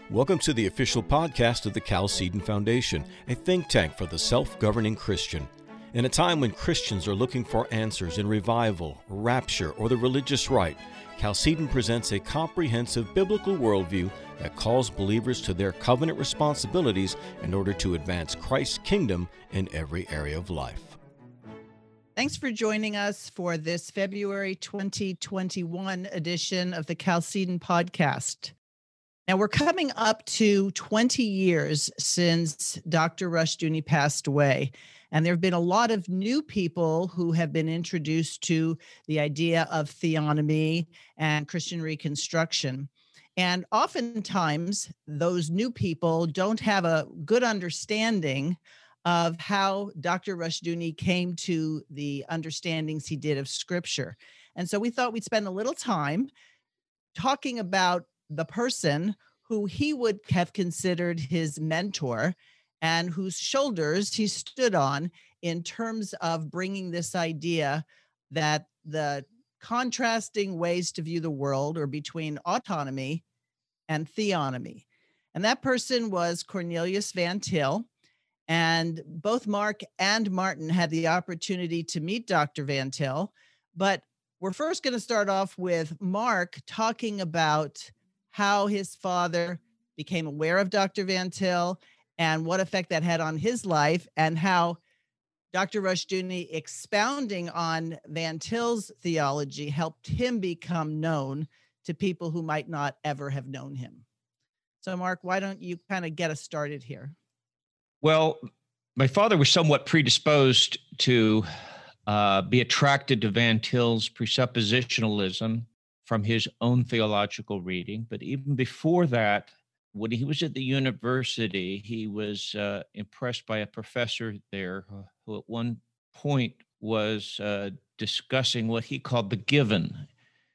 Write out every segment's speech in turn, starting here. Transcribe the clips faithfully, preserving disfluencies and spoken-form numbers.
Welcome to the official podcast of the Chalcedon Foundation, a think tank for the self-governing Christian. In a time when Christians are looking for answers in revival, rapture, or the religious right, Chalcedon presents a comprehensive biblical worldview that calls believers to their covenant responsibilities in order to advance Christ's kingdom in every area of life. Thanks for joining us for this February twenty twenty-one edition of the Chalcedon podcast. Now, we're coming up to twenty years since Doctor Rushdoony passed away, and there have been a lot of new people who have been introduced to the idea of theonomy and Christian Reconstruction. And oftentimes, those new people don't have a good understanding of how Doctor Rushdoony came to the understandings he did of Scripture. And so we thought we'd spend a little time talking about the person who he would have considered his mentor and whose shoulders he stood on in terms of bringing this idea that the contrasting ways to view the world are between autonomy and theonomy. And that person was Cornelius Van Til. And both Mark and Martin had the opportunity to meet Doctor Van Til. But we're first going to start off with Mark talking about how his father became aware of Doctor Van Til and what effect that had on his life, and how Doctor Rushdoony expounding on Van Til's theology helped him become known to people who might not ever have known him. So, Mark, why don't you kind of get us started here? Well, my father was somewhat predisposed to uh, be attracted to Van Til's presuppositionalism from his own theological reading. But even before that, when he was at the university, he was uh, impressed by a professor there who at one point was uh, discussing what he called the given.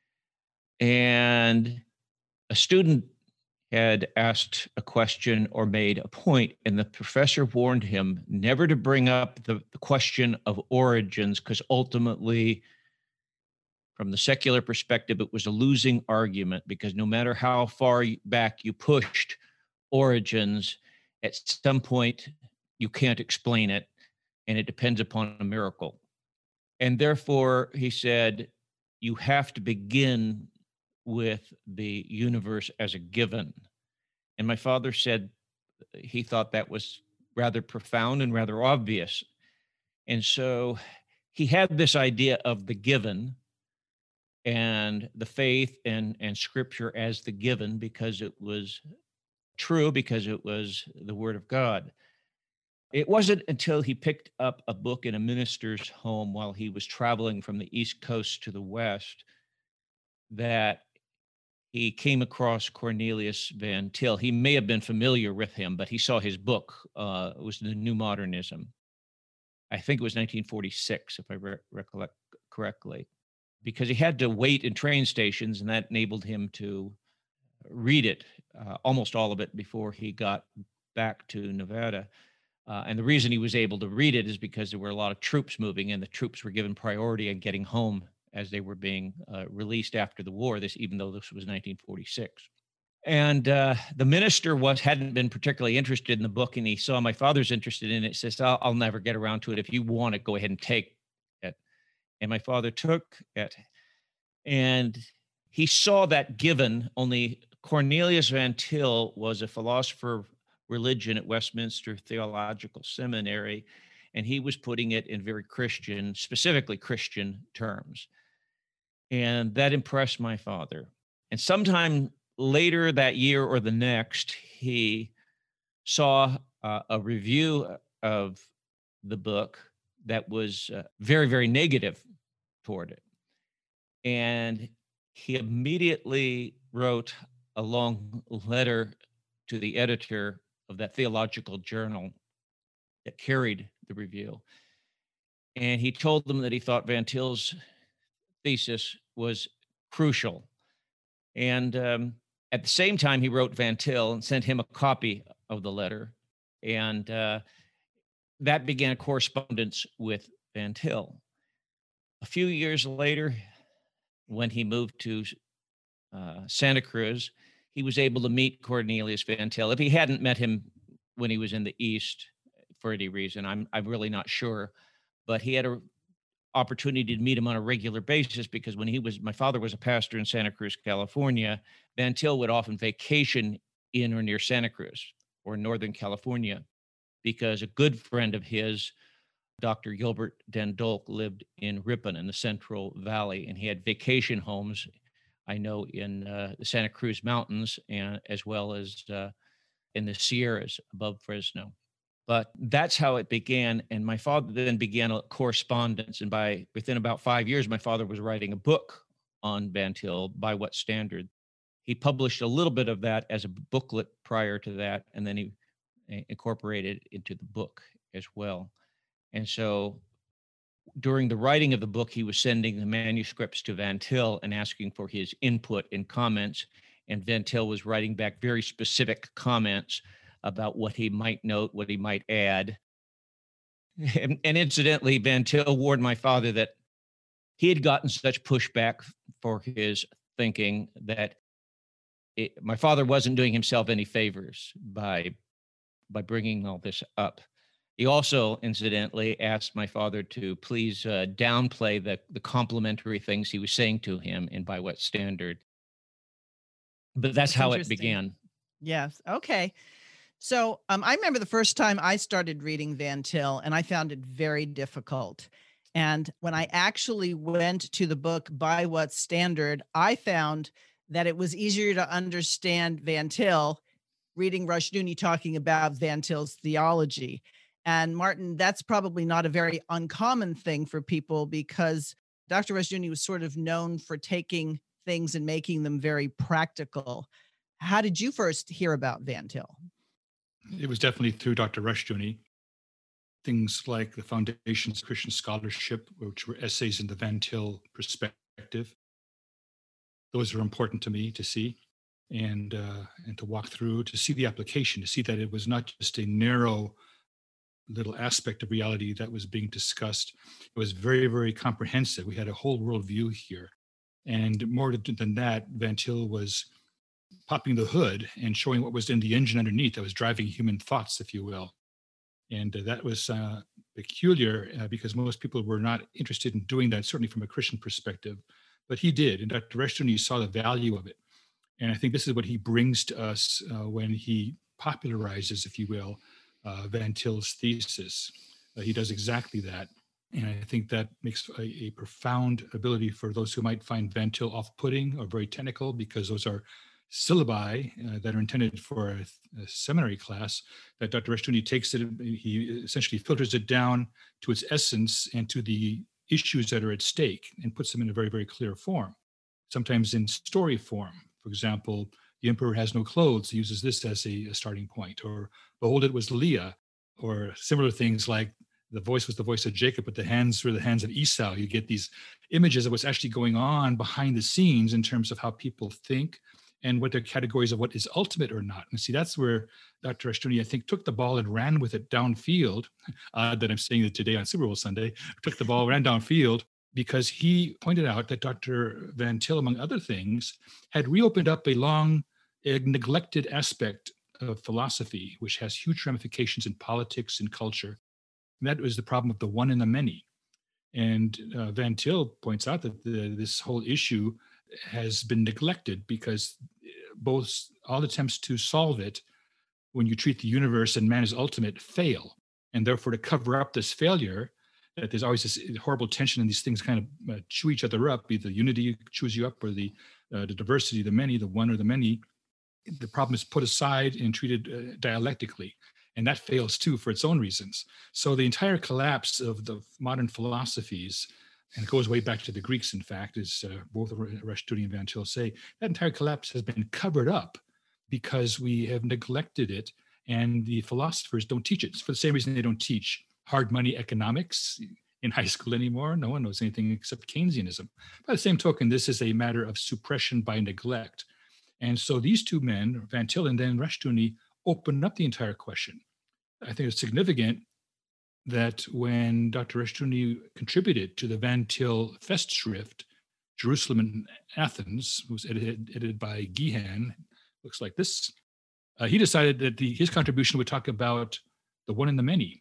And a student had asked a question or made a point, and the professor warned him never to bring up the, the question of origins, because ultimately, from the secular perspective, it was a losing argument, because no matter how far back you pushed origins, at some point you can't explain it, and it depends upon a miracle. And therefore, he said, you have to begin with the universe as a given. And my father said he thought that was rather profound and rather obvious. And so he had this idea of the given and the faith and, and Scripture as the given, because it was true, because it was the Word of God. It wasn't until he picked up a book in a minister's home while he was traveling from the East Coast to the West that he came across Cornelius Van Til. He may have been familiar with him, but he saw his book. Uh, it was The New Modernism. I think it was nineteen forty-six, if I re- recollect correctly, because he had to wait in train stations, and that enabled him to read it, uh, almost all of it, before he got back to Nevada. Uh, and the reason he was able to read it is because there were a lot of troops moving, and the troops were given priority in getting home as they were being uh, released after the war, this, even though this was nineteen forty-six. And uh, the minister was hadn't been particularly interested in the book, and he saw my father's interested in it. Says, I'll, I'll never get around to it. If you want it, go ahead and take it. And my father took it. And he saw that given, only Cornelius Van Til was a philosopher of religion at Westminster Theological Seminary, and he was putting it in very Christian, specifically Christian terms. And that impressed my father. And sometime later that year or the next, he saw uh, a review of the book that was uh, very, very negative toward it. And he immediately wrote a long letter to the editor of that theological journal that carried the review. And he told them that he thought Van Til's thesis was crucial. And um, at the same time, he wrote Van Til and sent him a copy of the letter. And uh, that began a correspondence with Van Til. A few years later, when he moved to uh, Santa Cruz, he was able to meet Cornelius Van Til. If he hadn't met him when he was in the East for any reason, I'm I'm really not sure. But he had a opportunity to meet him on a regular basis because when he was, my father was a pastor in Santa Cruz, California. Van Til would often vacation in or near Santa Cruz or Northern California because a good friend of his, Doctor Gilbert Den Dulk, lived in Ripon in the Central Valley, and he had vacation homes, I know, in uh, the Santa Cruz Mountains and as well as uh, in the Sierras above Fresno. But that's how it began. And my father then began a correspondence. And by within about five years, my father was writing a book on Van Til, By What Standard. He published a little bit of that as a booklet prior to that, and then he incorporated it into the book as well. And so during the writing of the book, he was sending the manuscripts to Van Til and asking for his input and comments. And Van Til was writing back very specific comments about what he might note, what he might add. And, and incidentally, Van Til warned my father that he had gotten such pushback for his thinking that it, my father wasn't doing himself any favors by, by bringing all this up. He also, incidentally, asked my father to please uh, downplay the, the complimentary things he was saying to him in By What Standard. But that's, that's how it began. Yes. Okay. So um, I remember the first time I started reading Van Til, and I found it very difficult. And when I actually went to the book By What Standard, I found that it was easier to understand Van Til reading Rushdoony talking about Van Til's theology. And Martin, that's probably not a very uncommon thing for people because Doctor Rushdoony was sort of known for taking things and making them very practical. How did you first hear about Van Til? It was definitely through Doctor Rushdoony. Things like the Foundations of Christian Scholarship, which were essays in the Van Til perspective. Those are important to me to see and uh, and to walk through, to see the application, to see that it was not just a narrow little aspect of reality that was being discussed. It was very, very comprehensive. We had a whole worldview here. And more than that, Van Til was popping the hood and showing what was in the engine underneath that was driving human thoughts, if you will. And uh, that was uh, peculiar uh, because most people were not interested in doing that, certainly from a Christian perspective. But he did, and Doctor Rushdoony saw the value of it. And I think this is what he brings to us uh, when he popularizes, if you will, uh, Van Til's thesis. Uh, he does exactly that. And I think that makes a, a profound ability for those who might find Van Til off-putting or very technical, because those are syllabi uh, that are intended for a, a seminary class, that Doctor Rushdoony takes it, he essentially filters it down to its essence and to the issues that are at stake and puts them in a very, very clear form, sometimes in story form. For example, the emperor has no clothes. He uses this as a, a starting point. Or, behold, it was Leah. Or similar things like the voice was the voice of Jacob, but the hands were the hands of Esau. You get these images of what's actually going on behind the scenes in terms of how people think and what their categories of what is ultimate or not. And see, that's where Doctor Rushdoony, I think, took the ball and ran with it downfield. Odd that I'm saying it today on Super Bowl Sunday. Took the ball, ran downfield, because he pointed out that Doctor Van Til, among other things, had reopened up a long a neglected aspect of philosophy, which has huge ramifications in politics and culture. And that was the problem of the one and the many. And uh, Van Til points out that the, this whole issue has been neglected because both all attempts to solve it, when you treat the universe and man as ultimate, fail. And therefore, to cover up this failure, that there's always this horrible tension and these things kind of uh, chew each other up, either unity chews you up or the, uh, the diversity, the many, the one or the many. The problem is put aside and treated uh, dialectically. And that fails too for its own reasons. So the entire collapse of the modern philosophies, and it goes way back to the Greeks, in fact, as uh, both Rushdoony and Van Til say, that entire collapse has been covered up because we have neglected it, and the philosophers don't teach it. It's for the same reason they don't teach hard money economics in high school anymore. No one knows anything except Keynesianism. By the same token, this is a matter of suppression by neglect. And so these two men, Van Til and then Rushdoony, opened up the entire question. I think it's significant that when Doctor Rushdoony contributed to the Van Til Festschrift, Jerusalem and Athens, was edited, edited by Gihan, looks like this. Uh, he decided that the, his contribution would talk about the one and the many,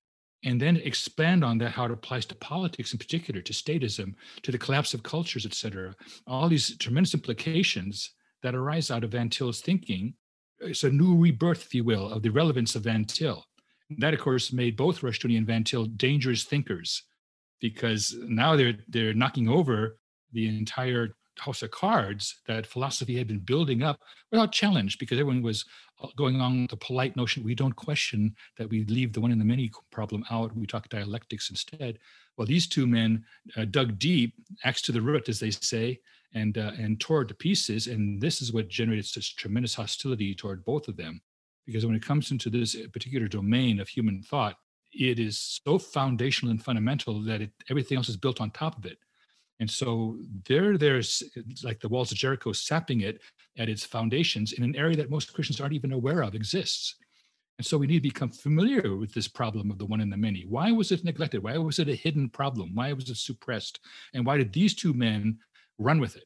and then expand on that, how it applies to politics in particular, to statism, to the collapse of cultures, et cetera. All these tremendous implications that arise out of Van Til's thinking. It's a new rebirth, if you will, of the relevance of Van Til. And that, of course, made both Rushdoony and Van Til dangerous thinkers, because now they're they're knocking over the entire house of cards that philosophy had been building up without challenge, because everyone was going on with the polite notion, we don't question that we leave the one and the many problem out, we talk dialectics instead. Well, these two men uh, dug deep, axe to the root, as they say, and uh, and tore it to pieces. And this is what generated such tremendous hostility toward both of them, because when it comes into this particular domain of human thought, it is so foundational and fundamental that it, everything else is built on top of it. And so there, there's like the walls of Jericho, sapping it at its foundations in an area that most Christians aren't even aware of exists. And so we need to become familiar with this problem of the one and the many. Why was it neglected? Why was it a hidden problem? Why was it suppressed? And why did these two men run with it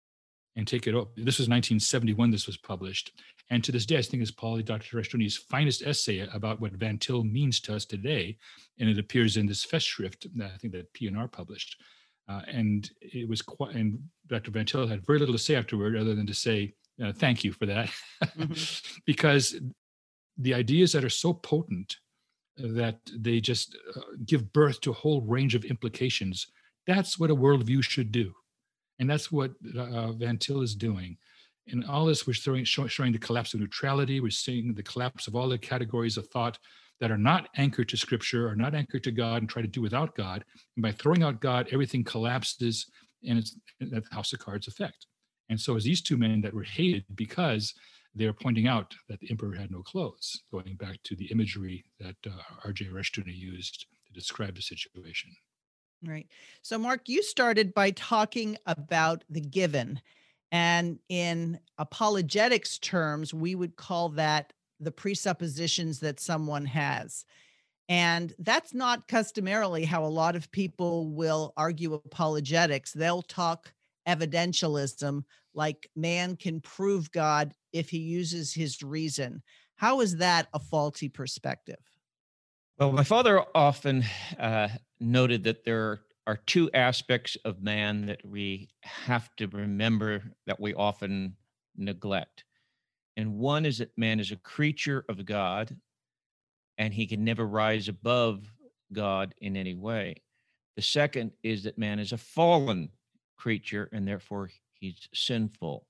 and take it up? This was nineteen seventy-one, this was published. And to this day, I think it's probably Doctor Rushdoony's finest essay about what Van Til means to us today. And it appears in this Festschrift, I think that P N R published. Uh, and it was quite, and Doctor Van Til had very little to say afterward other than to say, uh, thank you for that. Mm-hmm. Because the ideas that are so potent that they just uh, give birth to a whole range of implications, that's what a worldview should do. And that's what uh, Van Til is doing. In all this, we're showing, showing the collapse of neutrality. We're seeing the collapse of all the categories of thought that are not anchored to Scripture, are not anchored to God, and try to do without God. And by throwing out God, everything collapses, and it's that House of Cards effect. And so as these two men that were hated because they're pointing out that the emperor had no clothes, going back to the imagery that uh, R J Rushdoony used to describe the situation. Right. So, Mark, you started by talking about the given. And in apologetics terms, we would call that the presuppositions that someone has. And that's not customarily how a lot of people will argue apologetics. They'll talk evidentialism, like man can prove God if he uses his reason. How is that a faulty perspective? Well, my father often uh, noted that there are two aspects of man that we have to remember that we often neglect. And one is that man is a creature of God, and he can never rise above God in any way. The second is that man is a fallen creature, and therefore he's sinful.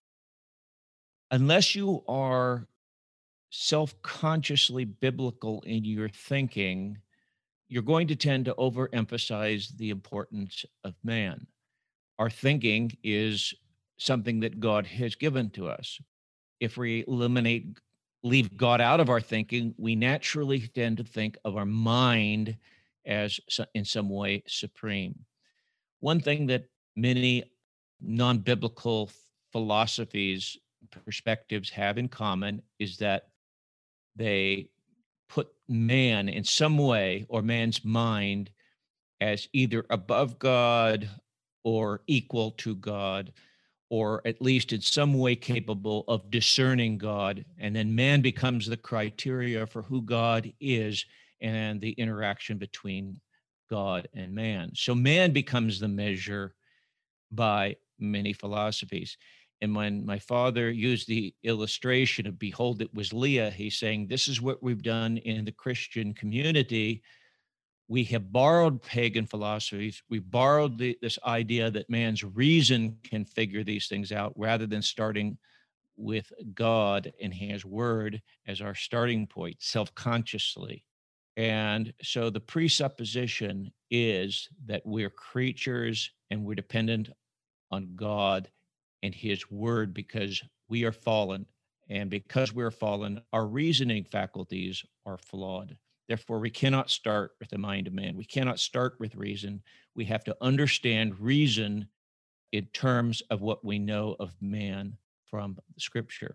Unless you are self-consciously biblical in your thinking, you're going to tend to overemphasize the importance of man. Our thinking is something that God has given to us. If we eliminate, leave God out of our thinking, we naturally tend to think of our mind as in some way supreme. One thing that many non-biblical philosophies, perspectives have in common is that they put man in some way, or man's mind, as either above God or equal to God, or at least in some way capable of discerning God. And then man becomes the criteria for who God is and the interaction between God and man. So man becomes the measure by many philosophies. And when my father used the illustration of behold, it was Leah, he's saying, this is what we've done in the Christian community. We have borrowed pagan philosophies. We borrowed the, this idea that man's reason can figure these things out, rather than starting with God and his word as our starting point, self-consciously. And so the presupposition is that we're creatures and we're dependent on God and his word because we are fallen. And because we're fallen, our reasoning faculties are flawed. Therefore, we cannot start with the mind of man. We cannot start with reason. We have to understand reason in terms of what we know of man from Scripture.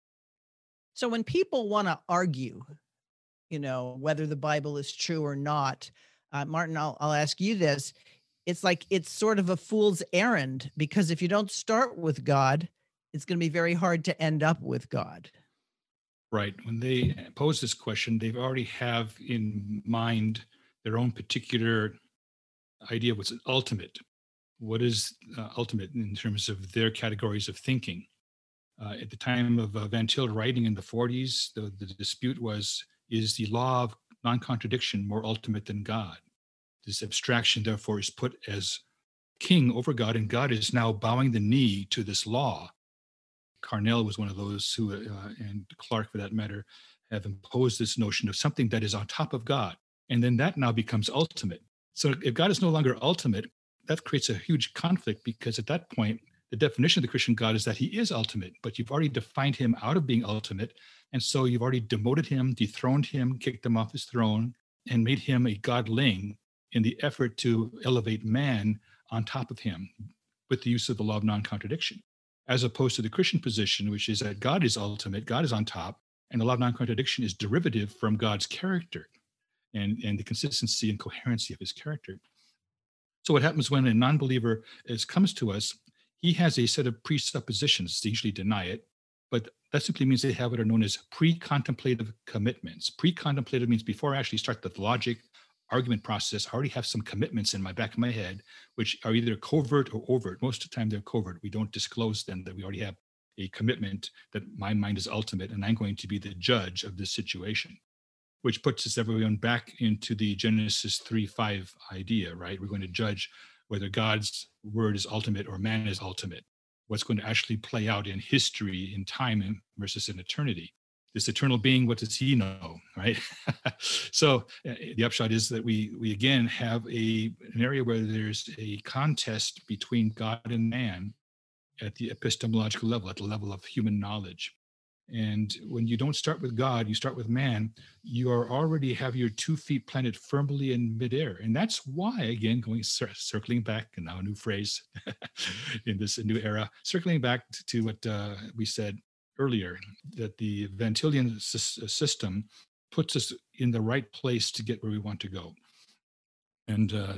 So when people want to argue, you know, whether the Bible is true or not, uh, Martin, I'll, I'll ask you this. It's like it's sort of a fool's errand, because if you don't start with God, it's going to be very hard to end up with God. Right. When they pose this question, they already have in mind their own particular idea of what's ultimate. What is uh, ultimate in terms of their categories of thinking? Uh, at the time of uh, Van Til writing in the forties, the, the dispute was, is the law of non-contradiction more ultimate than God? This abstraction, therefore, is put as king over God, and God is now bowing the knee to this law. Carnell was one of those who, uh, and Clark for that matter, have imposed this notion of something that is on top of God. And then that now becomes ultimate. So if God is no longer ultimate, that creates a huge conflict, because at that point, the definition of the Christian God is that he is ultimate, but you've already defined him out of being ultimate. And so you've already demoted him, dethroned him, kicked him off his throne, and made him a godling in the effort to elevate man on top of him with the use of the law of non-contradiction, as opposed to the Christian position, which is that God is ultimate, God is on top, and the law of non-contradiction is derivative from God's character and, and the consistency and coherency of his character. So what happens when a non-believer is, comes to us, he has a set of presuppositions. They usually deny it, but that simply means they have what are known as pre-contemplative commitments. Pre-contemplative means before I actually start the logic argument process, I already have some commitments in my back of my head, which are either covert or overt. Most of the time they're covert. We don't disclose them, that we already have a commitment that my mind is ultimate and I'm going to be the judge of this situation, which puts us everyone back into the Genesis three five idea, right? We're going to judge whether God's word is ultimate or man is ultimate. What's going to actually play out in history, in time versus in eternity. This eternal being, what does he know, right? So uh, the upshot is that we we again have a an area where there's a contest between God and man at the epistemological level, at the level of human knowledge. And when you don't start with God, you start with man, you are already have your two feet planted firmly in midair. And that's why, again, going cir- circling back, and now a new phrase in this new era, circling back to, to what uh, we said earlier, that the Van Tilian sy- system puts us in the right place to get where we want to go. And uh,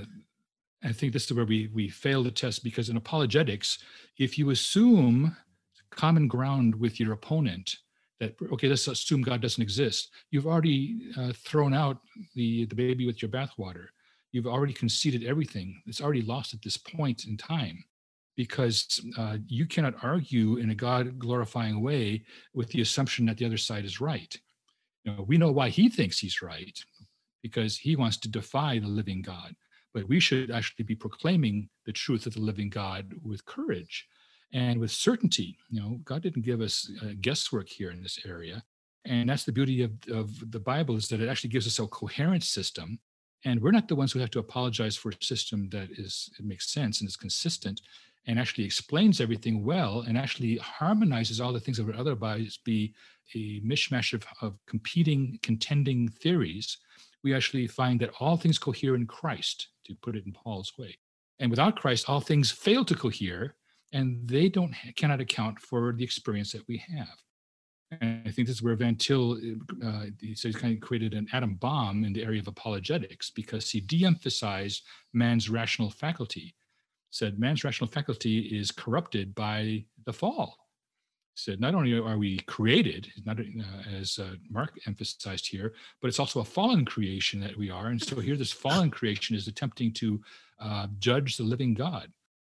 I think this is where we we fail the test, because in apologetics, if you assume common ground with your opponent, that, okay, let's assume God doesn't exist, you've already uh, thrown out the, the baby with your bathwater. You've already conceded everything. It's already lost at this point in time, because uh, you cannot argue in a God-glorifying way with the assumption that the other side is right. You know, we know why he thinks he's right, because he wants to defy the living God. But we should actually be proclaiming the truth of the living God with courage and with certainty. You know, God didn't give us uh, guesswork here in this area. And that's the beauty of, of the Bible, is that it actually gives us a coherent system. And we're not the ones who have to apologize for a system that is, it makes sense and is consistent and actually explains everything well and actually harmonizes all the things that would otherwise be a mishmash of, of competing, contending theories. We actually find that all things cohere in Christ, to put it in Paul's way. And without Christ, all things fail to cohere, and they don't cannot account for the experience that we have. And I think this is where Van Til, uh, he says, kind of created an atom bomb in the area of apologetics, because he de-emphasized man's rational faculty. Said man's rational faculty is corrupted by the fall. Said not only are we created, not uh, as uh, Mark emphasized here, but it's also a fallen creation that we are. And so here, this fallen creation is attempting to uh, judge the living God.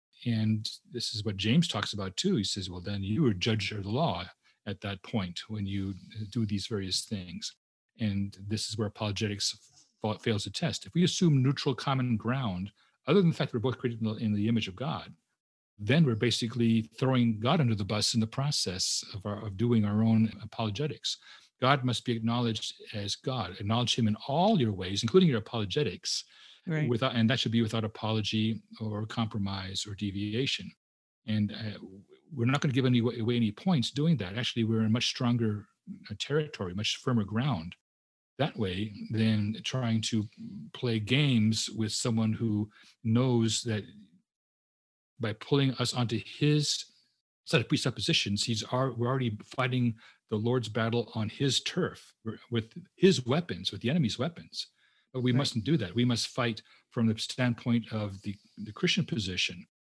And this is what James talks about too. He says, well, then you are judge of the law at that point when you do these various things. And this is where apologetics fa- fails to test. If we assume neutral common ground, other than the fact that we're both created in the, in the image of God, then we're basically throwing God under the bus in the process of, our, of doing our own apologetics. God must be acknowledged as God. Acknowledge him in all your ways, including your apologetics, right. Without, and that should be without apology or compromise or deviation. And uh, we're not going to give any, away any points doing that. Actually, we're in much stronger territory, much firmer ground that way than trying to play games with someone who knows that by pulling us onto his set of presuppositions, he's are, we're already fighting the Lord's battle on his turf with his weapons, with the enemy's weapons. But we right. mustn't do that. We must fight from the standpoint of the, the Christian position.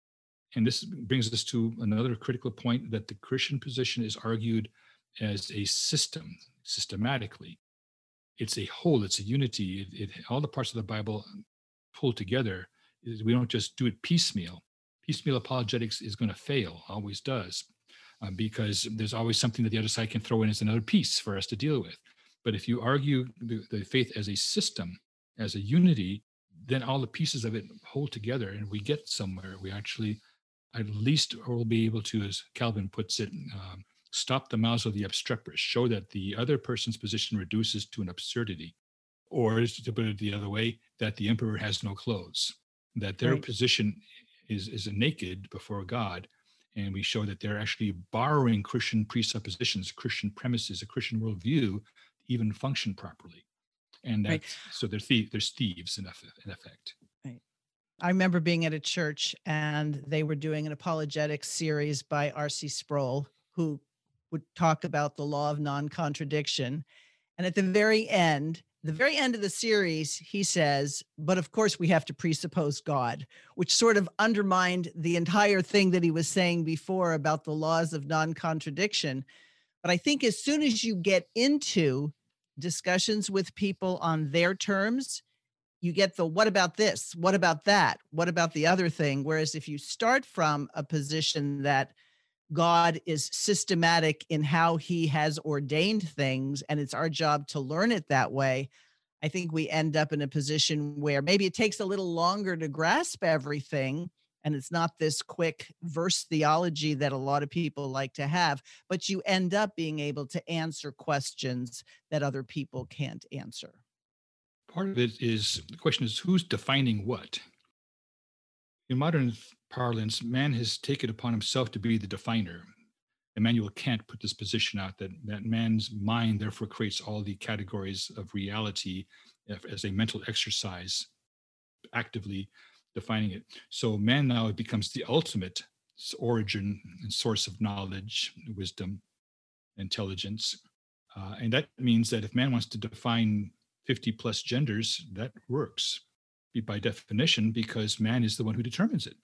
And this brings us to another critical point, that the Christian position is argued as a system, systematically. It's a whole, it's a unity. It, it, all the parts of the Bible pulled together. We don't just do it piecemeal. Piecemeal apologetics is going to fail, always does, uh, because there's always something that the other side can throw in as another piece for us to deal with. But if you argue the, the faith as a system, as a unity, then all the pieces of it hold together and we get somewhere. We actually, at least, will be able to, as Calvin puts it, um, stop the mouths of the obstreperous, show that the other person's position reduces to an absurdity. Or, to put it the other way, that the emperor has no clothes, that their right. position is, is naked before God. And we show that they're actually borrowing Christian presuppositions, Christian premises, a Christian worldview, to even function properly. And that, right. so they're thie- there's thieves in, in effect. Right. I remember being at a church and they were doing an apologetics series by R C Sproul, who would talk about the law of non-contradiction. And at the very end, the very end of the series, he says, but of course we have to presuppose God, which sort of undermined the entire thing that he was saying before about the laws of non-contradiction. But I think as soon as you get into discussions with people on their terms, you get the, what about this? What about that? What about the other thing? Whereas if you start from a position that God is systematic in how he has ordained things, and it's our job to learn it that way, I think we end up in a position where maybe it takes a little longer to grasp everything, and it's not this quick verse theology that a lot of people like to have, but you end up being able to answer questions that other people can't answer. Part of it is, the question is, who's defining what? In modern parlance, man has taken upon himself to be the definer. Immanuel Kant put this position out that, that man's mind therefore creates all the categories of reality as a mental exercise, actively defining it. So man now becomes the ultimate origin and source of knowledge, wisdom, intelligence. Uh, and that means that if man wants to define fifty plus genders, that works by definition, because man is the one who determines it.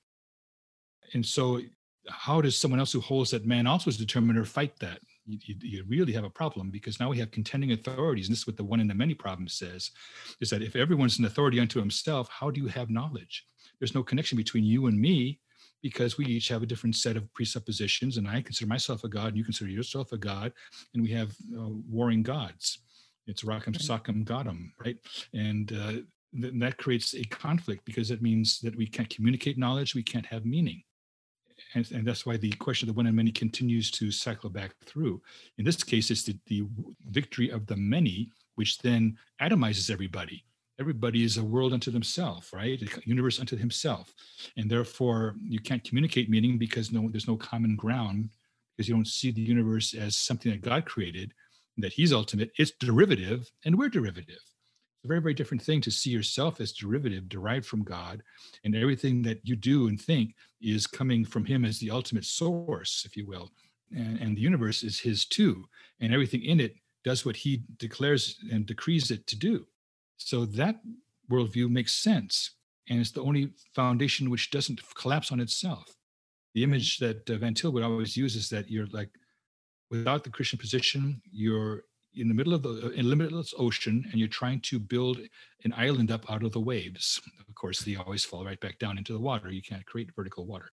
And so how does someone else who holds that man also is the determiner fight that? You, you, you really have a problem, because now we have contending authorities. And this is what the one in the many problem says, is that if everyone's an authority unto himself, how do you have knowledge? There's no connection between you and me, because we each have a different set of presuppositions, and I consider myself a God, and you consider yourself a God, and we have uh, warring gods. It's Rakam Sakam Gadam, right? And uh, th- that creates a conflict, because it means that we can't communicate knowledge, we can't have meaning. And, and that's why the question of the one and many continues to cycle back through. In this case, it's the, the victory of the many, which then atomizes everybody. Everybody is a world unto themselves, right? A universe unto himself. And therefore, you can't communicate meaning because no, there's no common ground, because you don't see the universe as something that God created, that he's ultimate. It's derivative, and we're derivative. It's a very, very different thing to see yourself as derivative, derived from God, and everything that you do and think is coming from him as the ultimate source, if you will. And, and the universe is his too, and everything in it does what he declares and decrees it to do. So that worldview makes sense, and it's the only foundation which doesn't collapse on itself. The image that uh, Van Til would always use is that you're like, without the Christian position, you're in the middle of the in limitless ocean, and you're trying to build an island up out of the waves. Of course, they always fall right back down into the water. You can't create vertical water.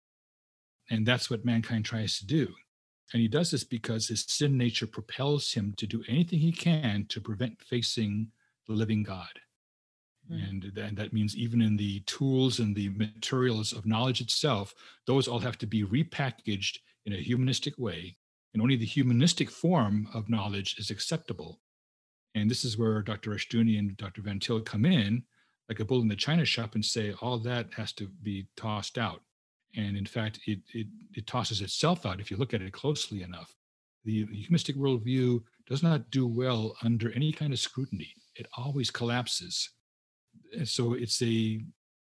And that's what mankind tries to do. And he does this because his sin nature propels him to do anything he can to prevent facing the living God. Mm. And, and that means even in the tools and the materials of knowledge itself, those all have to be repackaged in a humanistic way. And only the humanistic form of knowledge is acceptable. And this is where Doctor Rushdoony and Doctor Van Til come in, like a bull in the china shop, and say all that has to be tossed out. And in fact, it, it, it tosses itself out if you look at it closely enough. The humanistic worldview does not do well under any kind of scrutiny. It always collapses. And so it's a,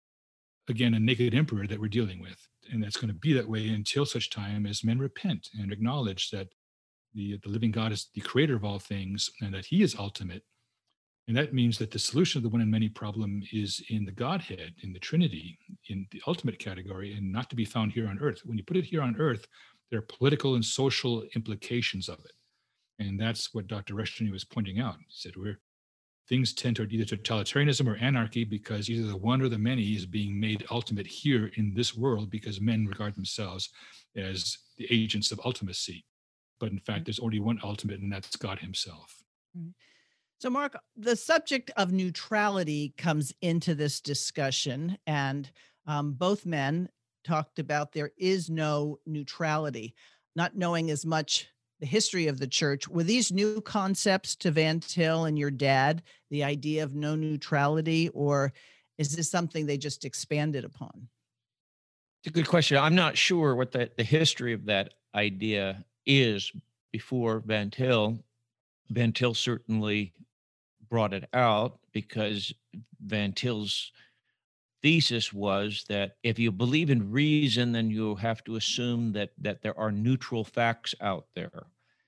again, a naked emperor that we're dealing with. And that's going to be that way until such time as men repent and acknowledge that the, the living God is the creator of all things, and that he is ultimate. And that means that the solution of the one and many problem is in the Godhead, in the Trinity, in the ultimate category, and not to be found here on earth. When you put it here on earth, there are political and social implications of it. And that's what Doctor Rushdoony was pointing out. He said, we're, things tend toward either totalitarianism or anarchy because either the one or the many is being made ultimate here in this world because men regard themselves as the agents of ultimacy. But in fact, there's only one ultimate, and that's God himself. Mm-hmm. So, Mark, the subject of neutrality comes into this discussion, and um, both men talked about there is no neutrality, not knowing as much the history of the church. Were these new concepts to Van Til and your dad, the idea of no neutrality, or is this something they just expanded upon? It's a good question. I'm not sure what the, the history of that idea is before Van Til. Van Til certainly brought it out because Van Til's thesis was that if you believe in reason, then you have to assume that that there are neutral facts out there.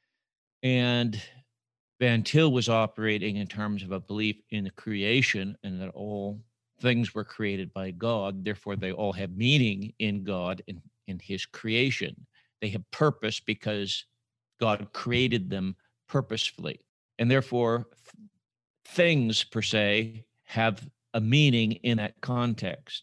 And Van Til was operating in terms of a belief in the creation and that all things were created by God. Therefore, they all have meaning in God and in his creation. They have purpose because God created them purposefully. And therefore, things per se have a meaning in that context.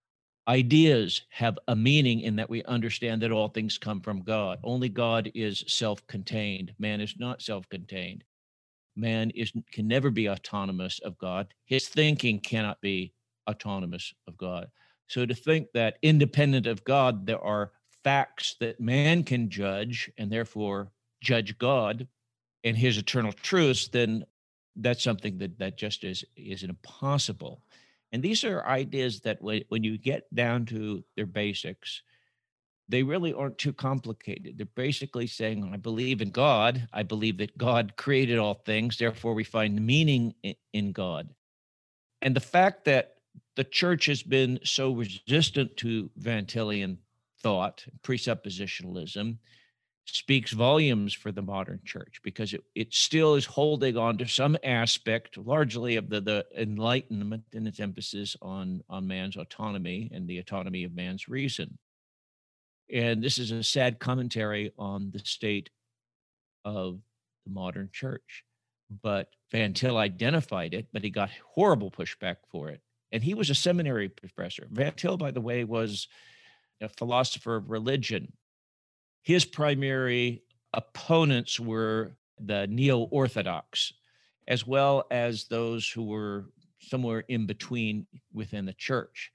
Ideas have a meaning in that we understand that all things come from God. Only God is self-contained. Man is not self-contained. Man is can never be autonomous of God. His thinking cannot be autonomous of God. So to think that independent of God, there are facts that man can judge and therefore judge God and his eternal truths, then that's something that, that just is, is impossible. And these are ideas that when, when you get down to their basics, they really aren't too complicated. They're basically saying, I believe in God. I believe that God created all things. Therefore, we find meaning in, in God. And the fact that the church has been so resistant to Van Tilian thought, presuppositionalism, speaks volumes for the modern church because it, it still is holding on to some aspect, largely of the, the Enlightenment and its emphasis on, on man's autonomy and the autonomy of man's reason. And this is a sad commentary on the state of the modern church. But Van Til identified it, but he got horrible pushback for it. And he was a seminary professor. Van Til, by the way, was a philosopher of religion. His primary opponents were the neo-Orthodox, as well as those who were somewhere in between within the church.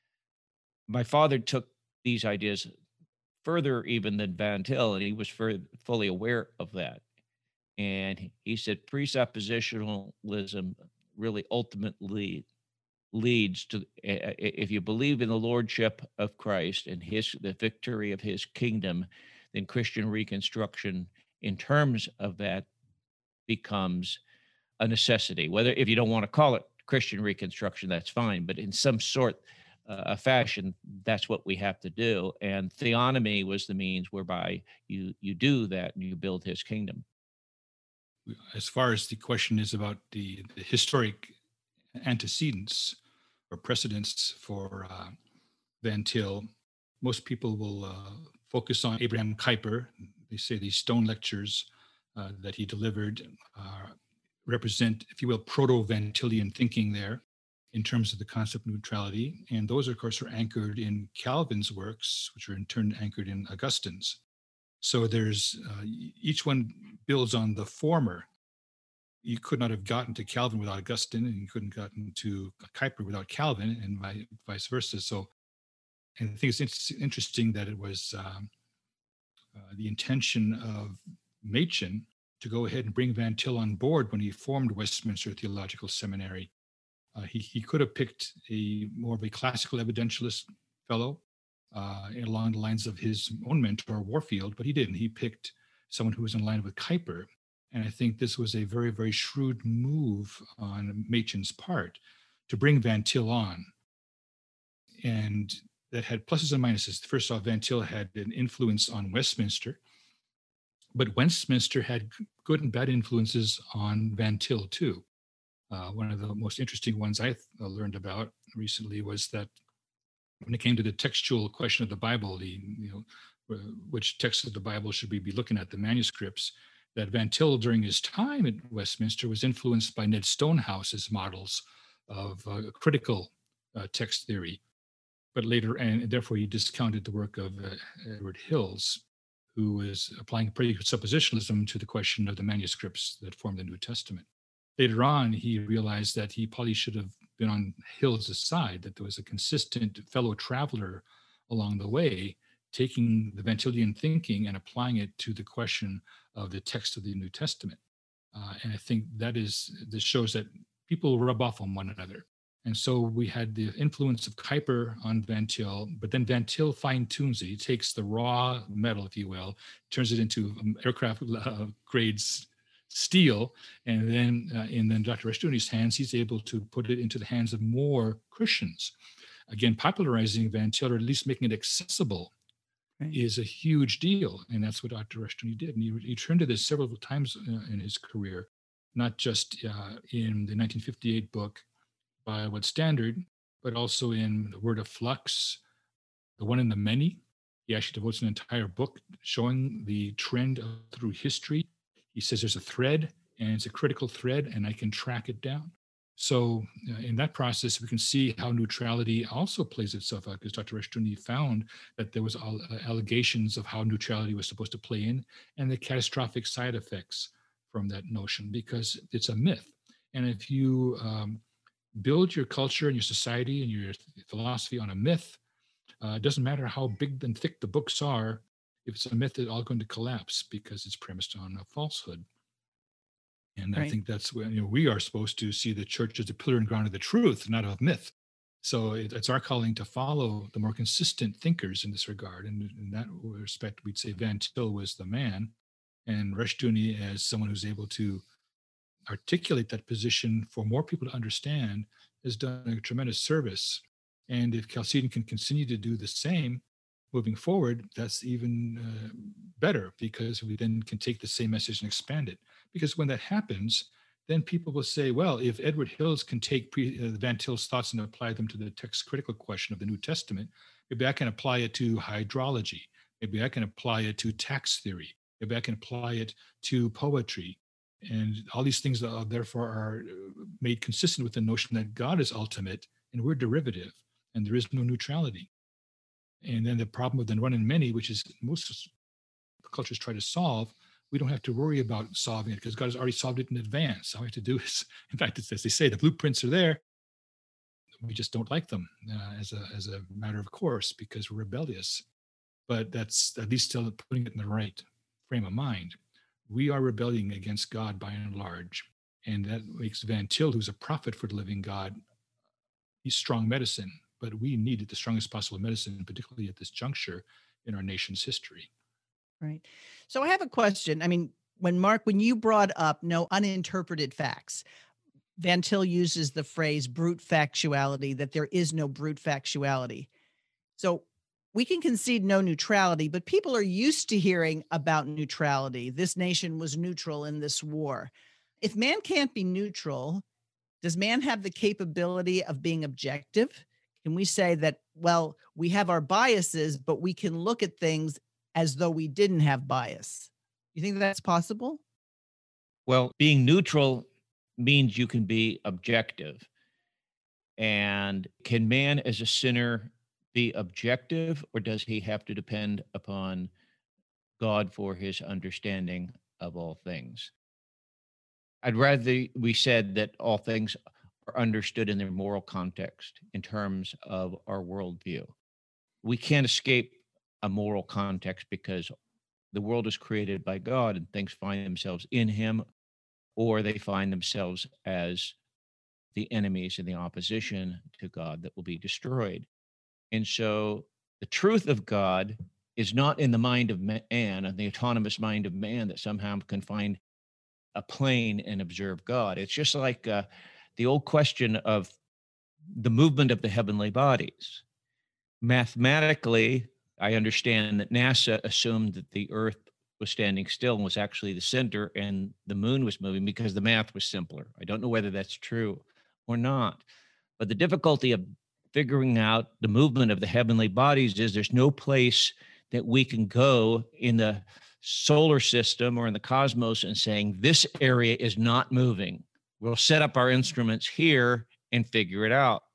My father took these ideas further even than Van Til, and he was fully aware of that. And he said presuppositionalism really ultimately leads to, if you believe in the lordship of Christ and his the victory of his kingdom, then Christian reconstruction in terms of that becomes a necessity. Whether, if you don't want to call it Christian reconstruction, that's fine, but in some sort uh, of fashion, that's what we have to do. And theonomy was the means whereby you you do that and you build his kingdom. As far as the question is about the, the historic antecedents or precedents for uh, Van Til, most people will uh, focus on Abraham Kuyper. They say these stone lectures uh, that he delivered uh, represent, if you will, proto-Van Tilian thinking there in terms of the concept of neutrality. And those, of course, are anchored in Calvin's works, which are in turn anchored in Augustine's. So there's, uh, each one builds on the former. You could not have gotten to Calvin without Augustine, and you couldn't gotten to Kuyper without Calvin, and vice versa. So, and I think it's in- interesting that it was um, uh, the intention of Machen to go ahead and bring Van Til on board when he formed Westminster Theological Seminary. Uh, he, he could have picked a more of a classical evidentialist fellow uh, along the lines of his own mentor, Warfield, but he didn't. He picked someone who was in line with Kuyper. And I think this was a very, very shrewd move on Machen's part to bring Van Til on. And that had pluses and minuses. First off, Van Til had an influence on Westminster, but Westminster had good and bad influences on Van Til too. Uh, one of the most interesting ones I uh, learned about recently was that when it came to the textual question of the Bible, the you know uh, which texts of the Bible should we be looking at, the manuscripts, that Van Til during his time at Westminster was influenced by Ned Stonehouse's models of uh, critical uh, text theory, but later, and therefore he discounted the work of uh, Edward Hills, who was applying presuppositionalism to the question of the manuscripts that form the New Testament. Later on, he realized that he probably should have been on Hill's side, that there was a consistent fellow traveler along the way, taking the Van Tilian thinking and applying it to the question of the text of the New Testament. Uh, and I think that is, this shows that people rub off on one another. And so we had the influence of Kuyper on Van Til, but then Van Til fine-tunes it. He takes the raw metal, if you will, turns it into um, aircraft uh, grades steel, and then uh, in then Doctor Rushdoony's hands, he's able to put it into the hands of more Christians. Again, popularizing Van Til, or at least making it accessible, right, is a huge deal, and that's what Doctor Rushdoony did. And he, he turned to this several times uh, in his career, not just uh, in the nineteen fifty-eight book By What Standard, but also in The Word of Flux, The One in the Many. He actually devotes an entire book showing the trend of, through history. He says there's a thread, and it's a critical thread, and I can track it down. So uh, in that process, we can see how neutrality also plays itself out, because Doctor Rushdoony found that there was all, uh, allegations of how neutrality was supposed to play in, and the catastrophic side effects from that notion, because it's a myth. And if you um, build your culture and your society and your philosophy on a myth, uh, it doesn't matter how big and thick the books are. If it's a myth, it's all going to collapse because it's premised on a falsehood. And right. I think that's when, you know, we are supposed to see the church as the pillar and ground of the truth, not of myth. So it, it's our calling to follow the more consistent thinkers in this regard. And in that respect, we'd say Van Til was the man, and Rushdoony as someone who's able to articulate that position for more people to understand has done a tremendous service. And if Chalcedon can continue to do the same moving forward, that's even uh, better, because we then can take the same message and expand it. Because when that happens, then people will say, well, if Edward Hills can take pre, uh, Van Til's thoughts and apply them to the text critical question of the New Testament, maybe I can apply it to hydrology. Maybe I can apply it to tax theory. Maybe I can apply it to poetry. And all these things are, therefore are made consistent with the notion that God is ultimate and we're derivative, and there is no neutrality. And then the problem with the one in many, which is most cultures try to solve, we don't have to worry about solving it because God has already solved it in advance. All we have to do is, in fact, it's, as they say, the blueprints are there. We just don't like them uh, as a as a matter of course because we're rebellious. But that's at least still putting it in the right frame of mind. We are rebelling against God by and large. And that makes Van Til, who's a prophet for the living God, he's strong medicine. But we needed the strongest possible medicine, particularly at this juncture in our nation's history. Right. So I have a question. I mean, when Mark, when you brought up no uninterpreted facts, Van Til uses the phrase brute factuality, that there is no brute factuality. So we can concede no neutrality, but people are used to hearing about neutrality. This nation was neutral in this war. If man can't be neutral, does man have the capability of being objective? Can we say that, well, we have our biases, but we can look at things as though we didn't have bias? You think that's possible? Well, being neutral means you can be objective. And can man as a sinner be objective, or does he have to depend upon God for his understanding of all things? I'd rather we said that all things are understood in their moral context in terms of our worldview. We can't escape a moral context because the world is created by God and things find themselves in him, or they find themselves as the enemies and the opposition to God that will be destroyed. And so the truth of God is not in the mind of man and the autonomous mind of man that somehow can find a plane and observe God. It's just like uh, the old question of the movement of the heavenly bodies. Mathematically, I understand that NASA assumed that the Earth was standing still and was actually the center and the moon was moving because the math was simpler. I don't know whether that's true or not. But the difficulty of figuring out the movement of the heavenly bodies is there's no place that we can go in the solar system or in the cosmos and saying this area is not moving. We'll set up our instruments here and figure it out.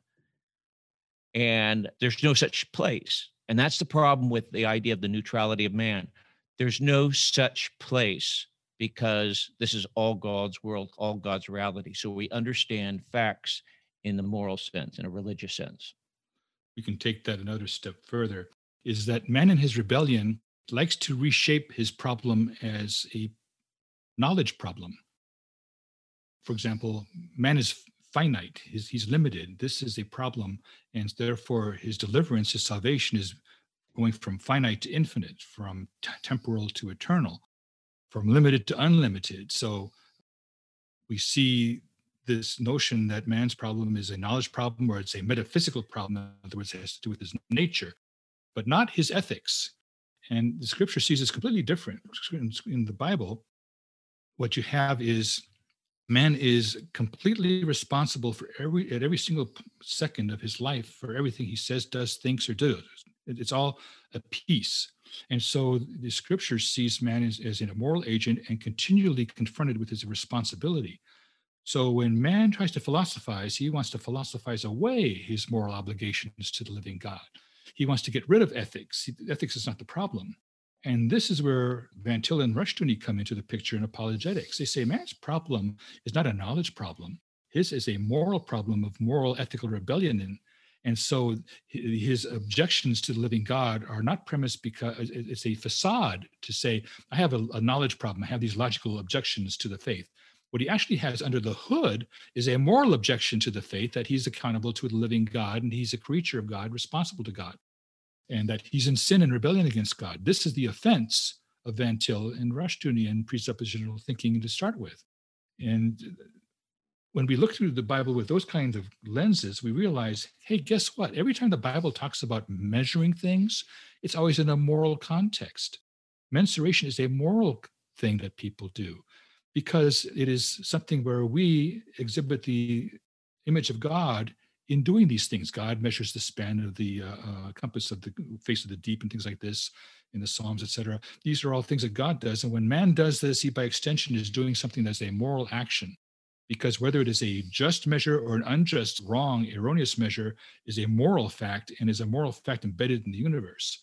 And there's no such place. And that's the problem with the idea of the neutrality of man. There's no such place because this is all God's world, all God's reality. So we understand facts in the moral sense, in a religious sense. We can take that another step further, is that man in his rebellion likes to reshape his problem as a knowledge problem. For example, man is finite, he's, he's limited. This is a problem, and therefore his deliverance, his salvation is going from finite to infinite, from t- temporal to eternal, from limited to unlimited. So we see this notion that man's problem is a knowledge problem, or it's a metaphysical problem. In other words, it has to do with his nature, but not his ethics. And the scripture sees this completely different. In the Bible, what you have is man is completely responsible for every at every single second of his life for everything he says, does, thinks, or does. It's all a piece. And so the scripture sees man as, as an immoral agent and continually confronted with his responsibility. So when man tries to philosophize, he wants to philosophize away his moral obligations to the living God. He wants to get rid of ethics. Ethics is not the problem. And this is where Van Til and Rushdoony come into the picture in apologetics. They say man's problem is not a knowledge problem. His is a moral problem of moral ethical rebellion. And, and so his objections to the living God are not premised because it's a facade to say, I have a, a knowledge problem. I have these logical objections to the faith. What he actually has under the hood is a moral objection to the faith, that he's accountable to the living God and he's a creature of God, responsible to God, and that he's in sin and rebellion against God. This is the offense of Van Til and Rushdoony and presuppositional thinking to start with. And when we look through the Bible with those kinds of lenses, we realize, hey, guess what? Every time the Bible talks about measuring things, it's always in a moral context. Mensuration is a moral thing that people do, because it is something where we exhibit the image of God in doing these things. God measures the span of the uh, uh, compass of the face of the deep and things like this in the Psalms, et cetera. These are all things that God does. And when man does this, he by extension is doing something that's a moral action, because whether it is a just measure or an unjust, wrong, erroneous measure is a moral fact and is a moral fact embedded in the universe.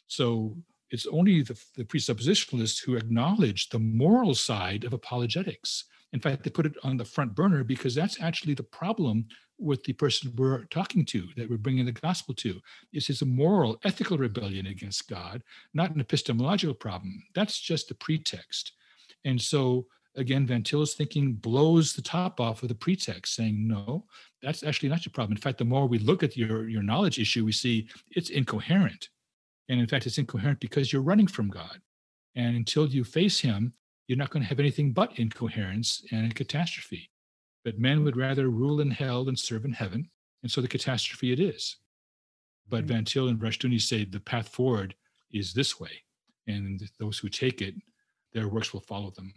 So it's only the, the presuppositionalists who acknowledge the moral side of apologetics. In fact, they put it on the front burner because that's actually the problem with the person we're talking to, that we're bringing the gospel to. It's his moral, ethical rebellion against God, not an epistemological problem. That's just a pretext. And so, again, Van Til's thinking blows the top off of the pretext, saying, no, that's actually not your problem. In fact, the more we look at your, your knowledge issue, we see it's incoherent. And in fact, it's incoherent because you're running from God. And until you face him, you're not going to have anything but incoherence and catastrophe. But men would rather rule in hell than serve in heaven. And so the catastrophe it is. But mm-hmm. Van Til and Rushdoony say the path forward is this way. And those who take it, their works will follow them.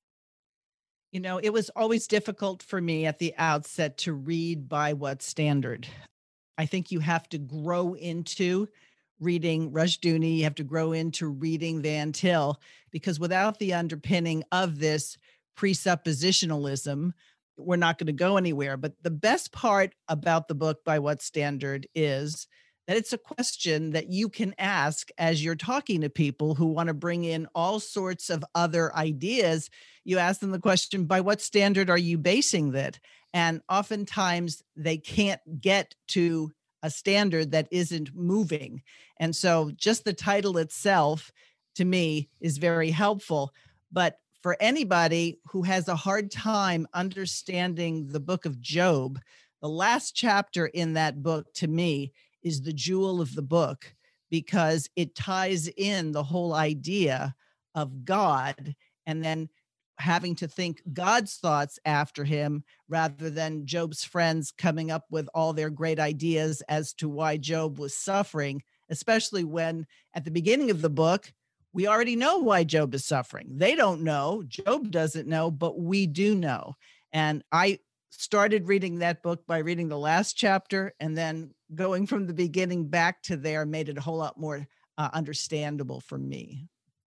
You know, it was always difficult for me at the outset to read by what standard. I think you have to grow into reading Rushdoony, you have to grow into reading Van Til, because without the underpinning of this presuppositionalism, we're not going to go anywhere. But the best part about the book, By What Standard, is that it's a question that you can ask as you're talking to people who want to bring in all sorts of other ideas. You ask them the question, by what standard are you basing that? And oftentimes they can't get to a standard that isn't moving. And so just the title itself, to me, is very helpful. But for anybody who has a hard time understanding the book of Job, the last chapter in that book, to me, is the jewel of the book, because it ties in the whole idea of God and then having to think God's thoughts after him, rather than Job's friends coming up with all their great ideas as to why Job was suffering, especially when at the beginning of the book, We already know why Job is suffering. They don't know. Job doesn't know, but we do know. And I started reading that book by reading the last chapter, and then going from the beginning back to there made it a whole lot more uh, understandable for me.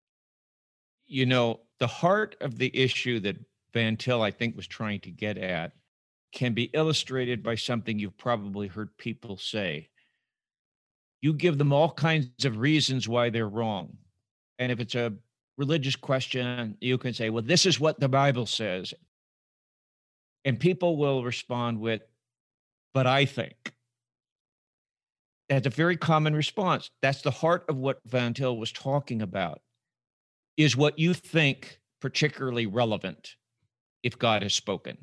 You know, the heart of the issue that Van Til, I think, was trying to get at can be illustrated by something you've probably heard people say. You give them all kinds of reasons why they're wrong. And if it's a religious question, you can say, well, this is what the Bible says. And people will respond with, but I think. That's a very common response. That's the heart of what Van Til was talking about. Is what you think particularly relevant if God has spoken?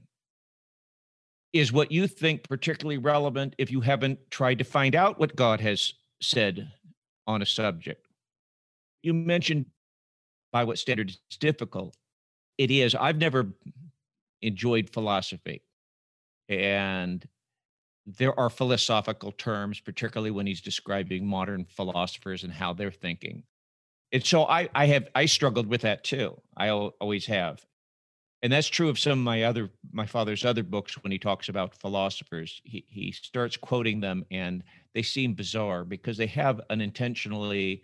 Is what you think particularly relevant if you haven't tried to find out what God has said on a subject? You mentioned by what standard it's difficult. It is. I've never enjoyed philosophy. And there are philosophical terms, particularly when he's describing modern philosophers and how they're thinking. And so I, I have, I struggled with that too. I al- always have. And that's true of some of my other, my father's other books. When he talks about philosophers, he, he starts quoting them and they seem bizarre because they have an intentionally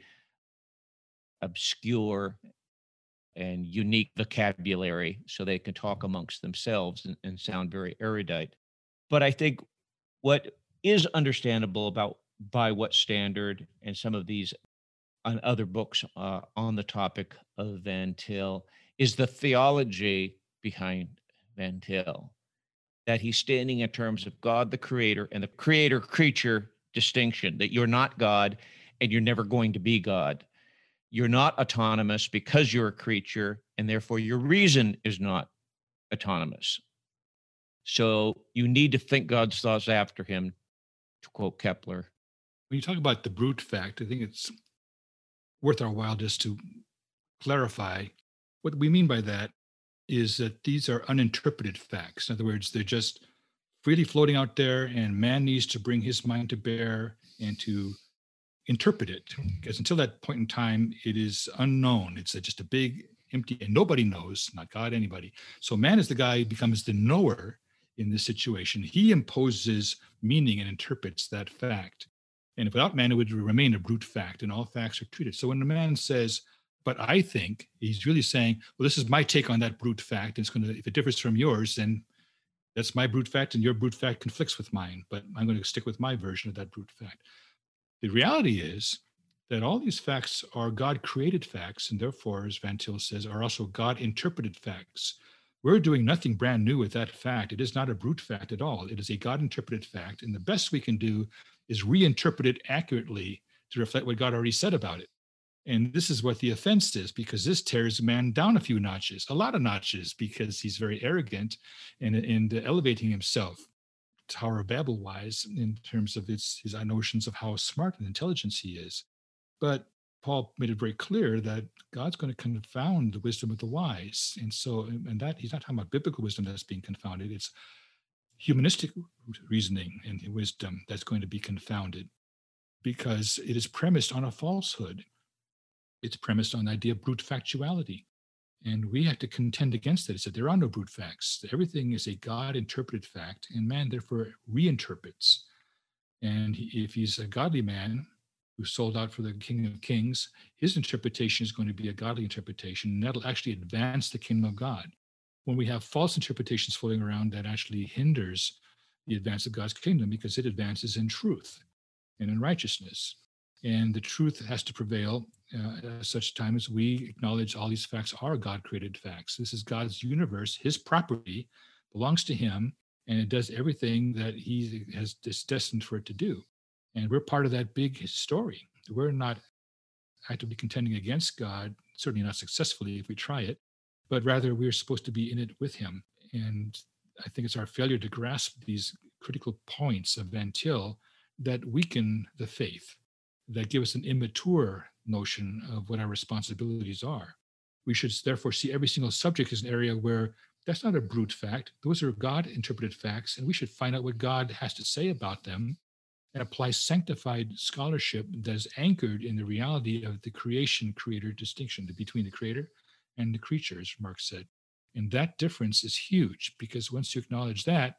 obscure and unique vocabulary so they can talk amongst themselves and, and sound very erudite. But I think what is understandable about by what standard and some of these on other books uh, on the topic of Van Til is the theology behind Van Til, that he's standing in terms of God the creator and the creator-creature distinction, that you're not God and you're never going to be God. You're not autonomous because you're a creature, and therefore your reason is not autonomous. So you need to think God's thoughts after him, to quote Kepler. When you talk about the brute fact, I think it's worth our while just to clarify what we mean by that is that these are uninterpreted facts. In other words, they're just freely floating out there, and man needs to bring his mind to bear and to interpret it, because until that point in time, it is unknown. It's a, just a big empty, and nobody knows, not God, anybody. So man is the guy who becomes the knower in this situation. He imposes meaning and interprets that fact. And without man, it would remain a brute fact, and all facts are treated. So when a man says, but I think, he's really saying, well, this is my take on that brute fact. And it's going to, if it differs from yours, then that's my brute fact, and your brute fact conflicts with mine, but I'm going to stick with my version of that brute fact. The reality is that all these facts are God-created facts, and therefore, as Van Til says, are also God-interpreted facts. We're doing nothing brand new with that fact. It is not a brute fact at all. It is a God-interpreted fact, and the best we can do is reinterpret it accurately to reflect what God already said about it. And this is what the offense is, because this tears man down a few notches, a lot of notches, because he's very arrogant and, and elevating himself. Tower of Babel wise in terms of his, his notions of how smart and intelligent he is. But Paul made it very clear that God's going to confound the wisdom of the wise. And so, and that he's not talking about biblical wisdom that's being confounded. It's humanistic reasoning and wisdom that's going to be confounded because it is premised on a falsehood. It's premised on the idea of brute factuality. And we have to contend against it. It said there are no brute facts. Everything is a God-interpreted fact, and man therefore reinterprets. And if he's a godly man who sold out for the King of Kings, his interpretation is going to be a godly interpretation, and that'll actually advance the kingdom of God. When we have false interpretations floating around, that actually hinders the advance of God's kingdom because it advances in truth and in righteousness. And the truth has to prevail uh, at such time as we acknowledge all these facts are God-created facts. This is God's universe. His property belongs to him, and it does everything that he has is destined for it to do. And we're part of that big story. We're not actively contending against God, certainly not successfully if we try it, but rather we're supposed to be in it with him. And I think it's our failure to grasp these critical points of Van Til that weaken the faith, that give us an immature notion of what our responsibilities are. We should therefore see every single subject as an area where that's not a brute fact. Those are God-interpreted facts, and we should find out what God has to say about them and apply sanctified scholarship that is anchored in the reality of the creation-creator distinction between the creator and the creature, as Marx said. And that difference is huge, because once you acknowledge that,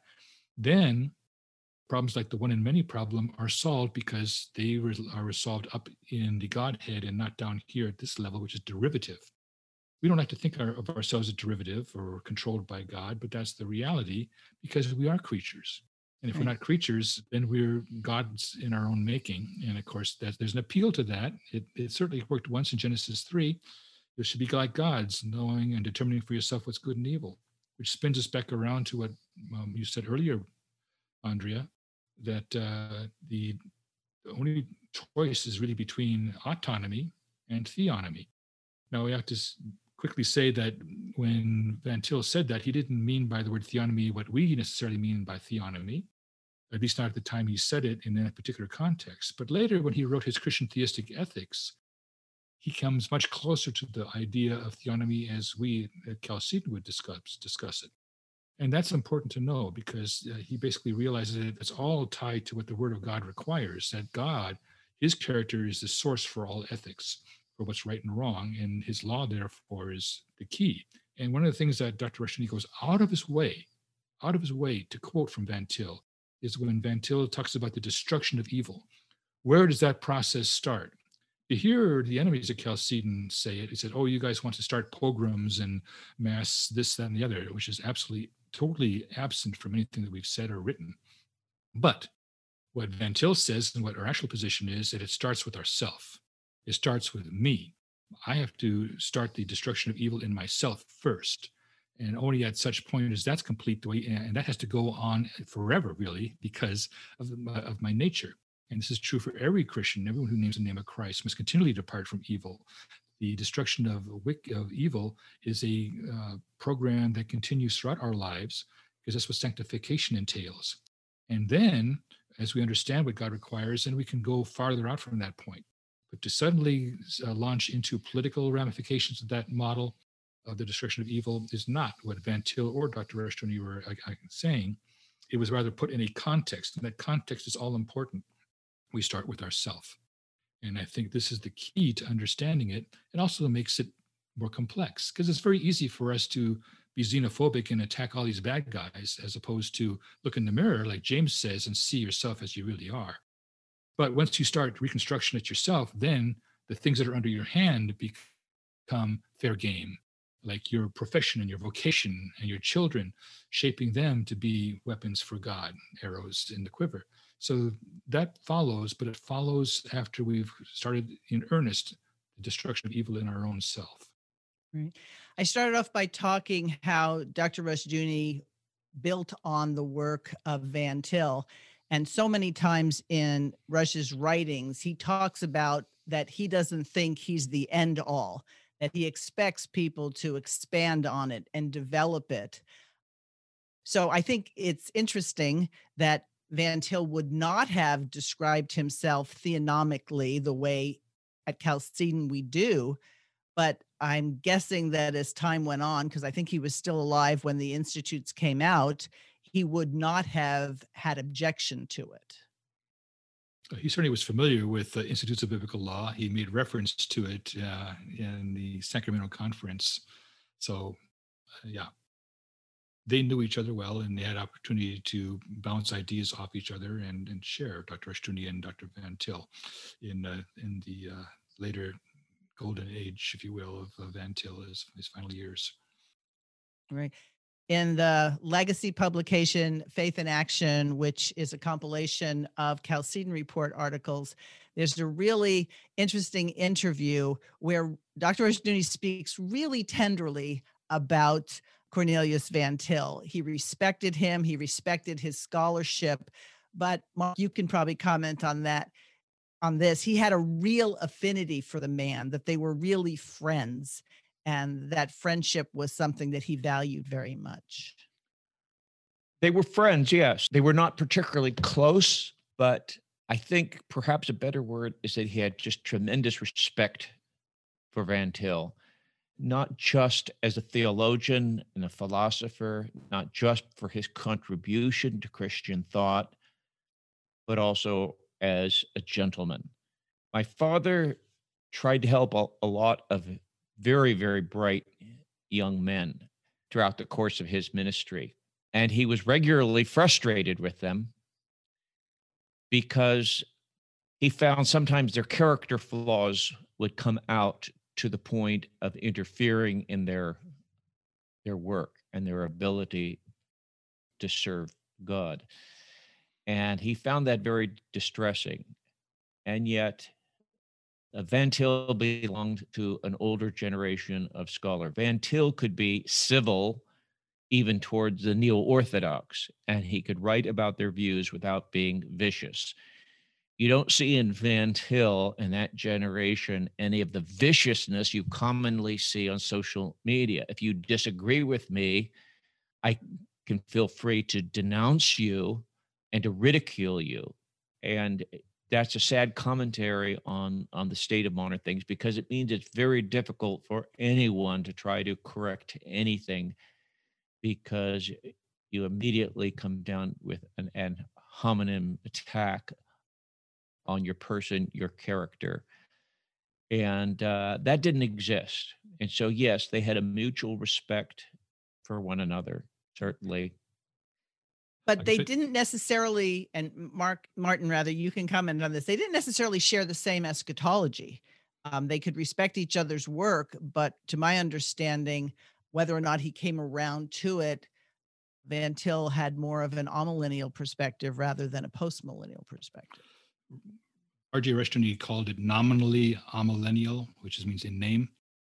then problems like the one in many problem are solved, because they are resolved up in the Godhead and not down here at this level, which is derivative. We don't like to think of ourselves as derivative or controlled by God, but that's the reality, because we are creatures. And if right. we're not creatures, then we're gods in our own making. And of course, that, there's an appeal to that. It, it certainly worked once in Genesis three. You should be like gods, knowing and determining for yourself what's good and evil, which spins us back around to what um, you said earlier, Andrea, that uh, the only choice is really between autonomy and theonomy. Now, we have to quickly say that when Van Til said that, he didn't mean by the word theonomy what we necessarily mean by theonomy, at least not at the time he said it in that particular context. But later, when he wrote his Christian theistic ethics, he comes much closer to the idea of theonomy as we at Chalcedon would discuss, discuss it. And that's important to know, because uh, he basically realizes that it's all tied to what the Word of God requires, that God, his character is the source for all ethics, for what's right and wrong, and his law, therefore, is the key. And one of the things that Doctor Rushdoony goes out of his way, out of his way to quote from Van Til, is when Van Til talks about the destruction of evil. Where does that process start? To hear the enemies of Chalcedon say it, he said, oh, you guys want to start pogroms and mass this, that, and the other, which is absolutely, totally absent from anything that we've said or written. But what Van Til says, and what our actual position is, that it starts with ourself. It starts with me. I have to start the destruction of evil in myself first. And only at such point as that's complete, the way, and that has to go on forever, really, because of, of my nature. And this is true for every Christian. Everyone who names the name of Christ must continually depart from evil. The destruction of, of evil is a uh, program that continues throughout our lives, because that's what sanctification entails. And then, as we understand what God requires, then we can go farther out from that point. But to suddenly uh, launch into political ramifications of that model of the destruction of evil is not what Van Til or Doctor Rushdoony were uh, saying. It was rather put in a context, and that context is all important. We start with ourself. And I think this is the key to understanding it. It also makes it more complex, because it's very easy for us to be xenophobic and attack all these bad guys, as opposed to look in the mirror, like James says, and see yourself as you really are. But once you start reconstruction at yourself, then the things that are under your hand become fair game, like your profession and your vocation and your children, shaping them to be weapons for God, arrows in the quiver. So that follows, but it follows after we've started in earnest the destruction of evil in our own self. Right. I started off by talking how Doctor Rushdoony built on the work of Van Til. And so many times in Rush's writings, he talks about that he doesn't think he's the end all, that he expects people to expand on it and develop it. So I think it's interesting that Van Til would not have described himself theonomically the way at Chalcedon we do, but I'm guessing that as time went on, because I think he was still alive when the Institutes came out, he would not have had objection to it. He certainly was familiar with the Institutes of Biblical Law. He made reference to it uh, in the Sacramento Conference. So, uh, yeah. They knew each other well, and they had opportunity to bounce ideas off each other and, and share, Doctor Rushdoony and Doctor Van Til, in uh, in the uh, later golden age, if you will, of, of Van Til, his, his final years. Right. In the legacy publication, Faith in Action, which is a compilation of Chalcedon Report articles, there's a really interesting interview where Doctor Rushdoony speaks really tenderly about Cornelius Van Til. He respected him. He respected his scholarship. But Mark, you can probably comment on that, on this. He had a real affinity for the man, that they were really friends, and that friendship was something that he valued very much. They were friends, yes. They were not particularly close, but I think perhaps a better word is that he had just tremendous respect for Van Til. Not just as a theologian and a philosopher, not just for his contribution to Christian thought, but also as a gentleman. My father tried to help a, a lot of very, very bright young men throughout the course of his ministry. And he was regularly frustrated with them because he found sometimes their character flaws would come out to the point of interfering in their, their work and their ability to serve God. And he found that very distressing. And yet, uh, Van Til belonged to an older generation of scholar. Van Til could be civil even towards the neo-Orthodox, and he could write about their views without being vicious. You don't see in Van Til and that generation any of the viciousness you commonly see on social media. If you disagree with me, I can feel free to denounce you and to ridicule you. And that's a sad commentary on, on the state of modern things, because it means it's very difficult for anyone to try to correct anything, because you immediately come down with an ad hominem attack on your person, your character. And uh, that didn't exist. And so, yes, they had a mutual respect for one another, certainly. But they didn't necessarily, and Mark, Martin, rather, you can comment on this, they didn't necessarily share the same eschatology. Um, they could respect each other's work, but to my understanding, whether or not he came around to it, Van Til had more of an amillennial perspective rather than a postmillennial perspective. R J Rushdoony called it nominally amillennial, which means in name,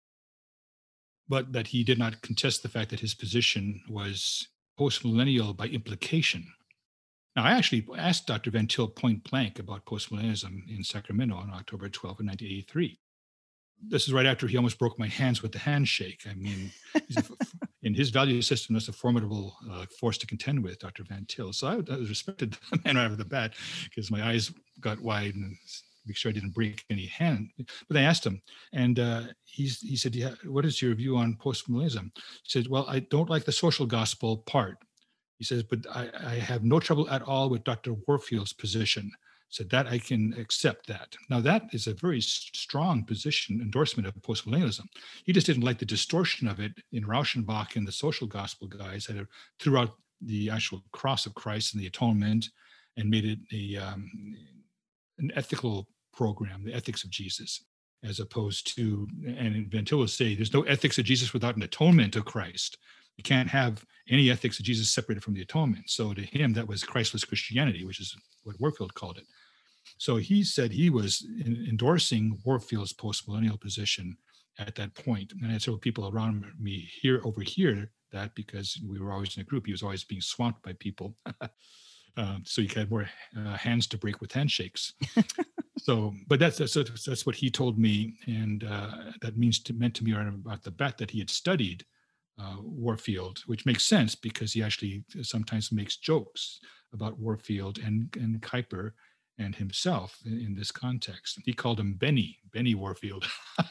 but that he did not contest the fact that his position was postmillennial by implication. Now, I actually asked Doctor Van Til point blank about postmillennialism in Sacramento on October twelfth, nineteen eighty-three. This is right after he almost broke my hands with the handshake. I mean, he's a, in his value system, that's a formidable uh, force to contend with, Doctor Van Til. So I, I respected the man right off the bat, because my eyes got wide and make sure I didn't break any hand. But I asked him, and uh, he's, he said, yeah, what is your view on postmillennialism? He said, well, I don't like the social gospel part. He says, but I, I have no trouble at all with Doctor Warfield's position. Said that I can accept that. Now that is a very strong position endorsement of postmillennialism. He just didn't like the distortion of it in Rauschenbach and the social gospel guys that threw out the actual cross of Christ and the atonement and made it a um, an ethical program, the ethics of Jesus, as opposed to, and Van Til will say, there's no ethics of Jesus without an atonement of Christ. You can't have any ethics of Jesus separated from the atonement. So to him, that was Christless Christianity, which is what Warfield called it. So he said he was in, endorsing Warfield's postmillennial position at that point. And I had several people around me here overhear that, because we were always in a group. He was always being swamped by people. um, so he had more uh, hands to break with handshakes. So, but that's, that's that's what he told me, and uh, that means to, meant to me right about the bat that he had studied uh, Warfield, which makes sense because he actually sometimes makes jokes about Warfield and and Kuyper and himself in, in this context. He called him Benny, Benny Warfield.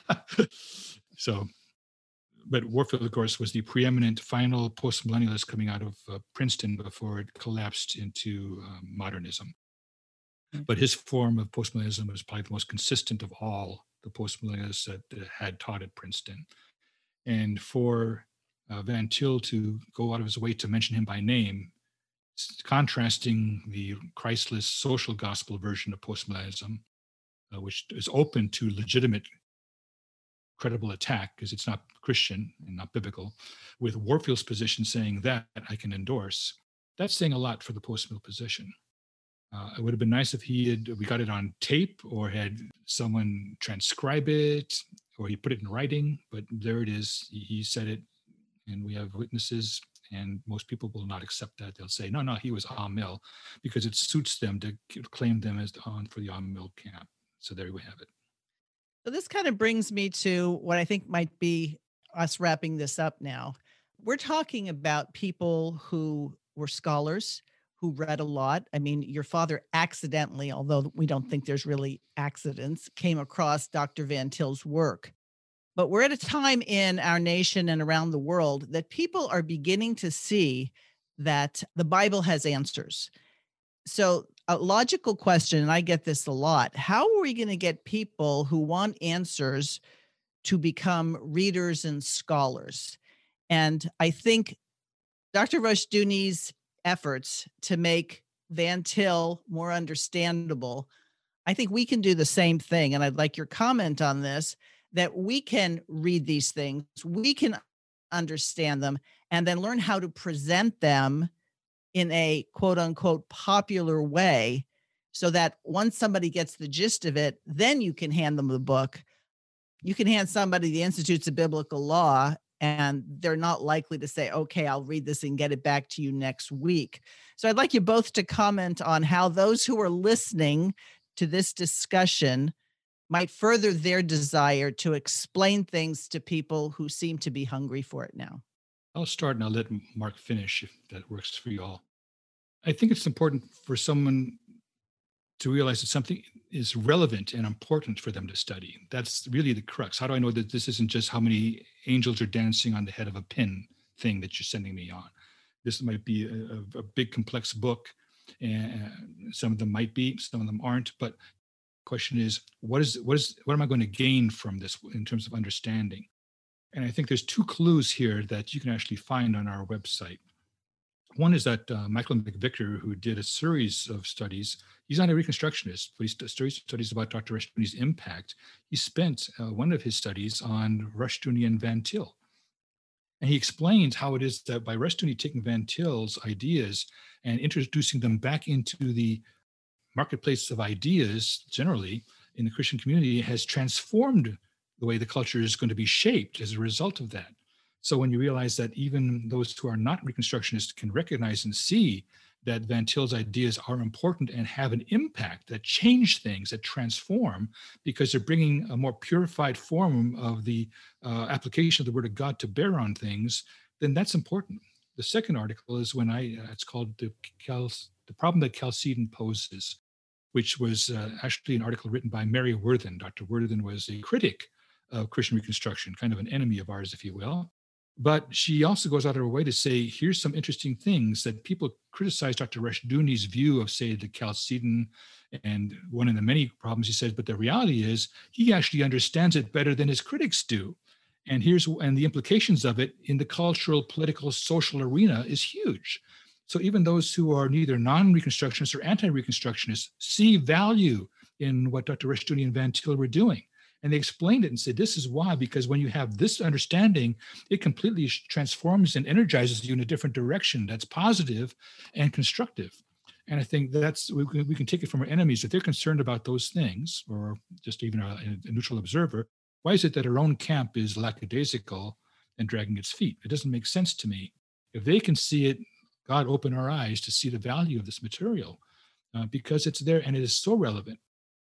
So, but Warfield, of course, was the preeminent final postmillennialist coming out of uh, Princeton before it collapsed into um, modernism. But his form of postmillennialism was probably the most consistent of all the postmillennialists that uh, had taught at Princeton. And for uh, Van Til to go out of his way to mention him by name, contrasting the Christless social gospel version of postmillennialism, uh, which is open to legitimate, credible attack because it's not Christian and not biblical, with Warfield's position saying that I can endorse, that's saying a lot for the postmill position. Uh, it would have been nice if he had, we got it on tape or had someone transcribe it or he put it in writing, but there it is. He, he said it and we have witnesses, and most people will not accept that. They'll say, no, no, he was Amil, because it suits them to claim them as on for the Amil camp. So there we have it. So this kind of brings me to what I think might be us wrapping this up now. We're talking about people who were scholars, who read a lot. I mean, your father accidentally, although we don't think there's really accidents, came across Doctor Van Til's work. But we're at a time in our nation and around the world that people are beginning to see that the Bible has answers. So A logical question, and I get this a lot. How are we going to get people who want answers to become readers and scholars? And I think Doctor Rushdoony's efforts to make Van Til more understandable, I think we can do the same thing. And I'd like your comment on this, that we can read these things, we can understand them, and then learn how to present them in a quote unquote popular way, so that once somebody gets the gist of it, then you can hand them the book. You can hand somebody the Institutes of Biblical Law, and they're not likely to say, okay, I'll read this and get it back to you next week. So I'd like you both to comment on how those who are listening to this discussion might further their desire to explain things to people who seem to be hungry for it now. I'll start and I'll let Mark finish if that works for you all. I think it's important for someone to realize that something is relevant and important for them to study. That's really the crux. How do I know that this isn't just how many angels are dancing on the head of a pin thing that you're sending me on? This might be a, a big, complex book, and some of them might be, some of them aren't. But the question is, what is what is what am I going to gain from this in terms of understanding? And I think there's two clues here that you can actually find on our website. One is that uh, Michael McVicker, who did a series of studies, he's not a Reconstructionist, but he's studies studies about Doctor Rushdoony's impact. He spent uh, one of his studies on Rushdoony and Van Til. And he explains how it is that by Rushdoony taking Van Til's ideas and introducing them back into the marketplace of ideas generally in the Christian community has transformed the way the culture is going to be shaped as a result of that. So when you realize that even those who are not Reconstructionists can recognize and see that Van Til's ideas are important and have an impact that change things, that transform, because they're bringing a more purified form of the uh, application of the Word of God to bear on things, then that's important. The second article is when I, uh, it's called the, Cal, the Problem That Chalcedon Poses, which was uh, actually an article written by Mary Worthen. Doctor Worthen was a critic of Christian Reconstruction, kind of an enemy of ours, if you will. But she also goes out of her way to say, here's some interesting things that people criticize Doctor Rushdoony's view of, say, the Chalcedon, and one of the many problems he says, but the reality is he actually understands it better than his critics do. And here's and the implications of it in the cultural, political, social arena is huge. So even those who are neither non-Reconstructionists or anti-Reconstructionists see value in what Doctor Rushdoony and Van Til were doing. And they explained it and said, this is why, because when you have this understanding, it completely transforms and energizes you in a different direction that's positive and constructive. And I think that's, we can, we can take it from our enemies. If they're concerned about those things, or just even a, a neutral observer, why is it that our own camp is lackadaisical and dragging its feet? It doesn't make sense to me. If they can see it, God open our eyes to see the value of this material uh, because it's there and it is so relevant.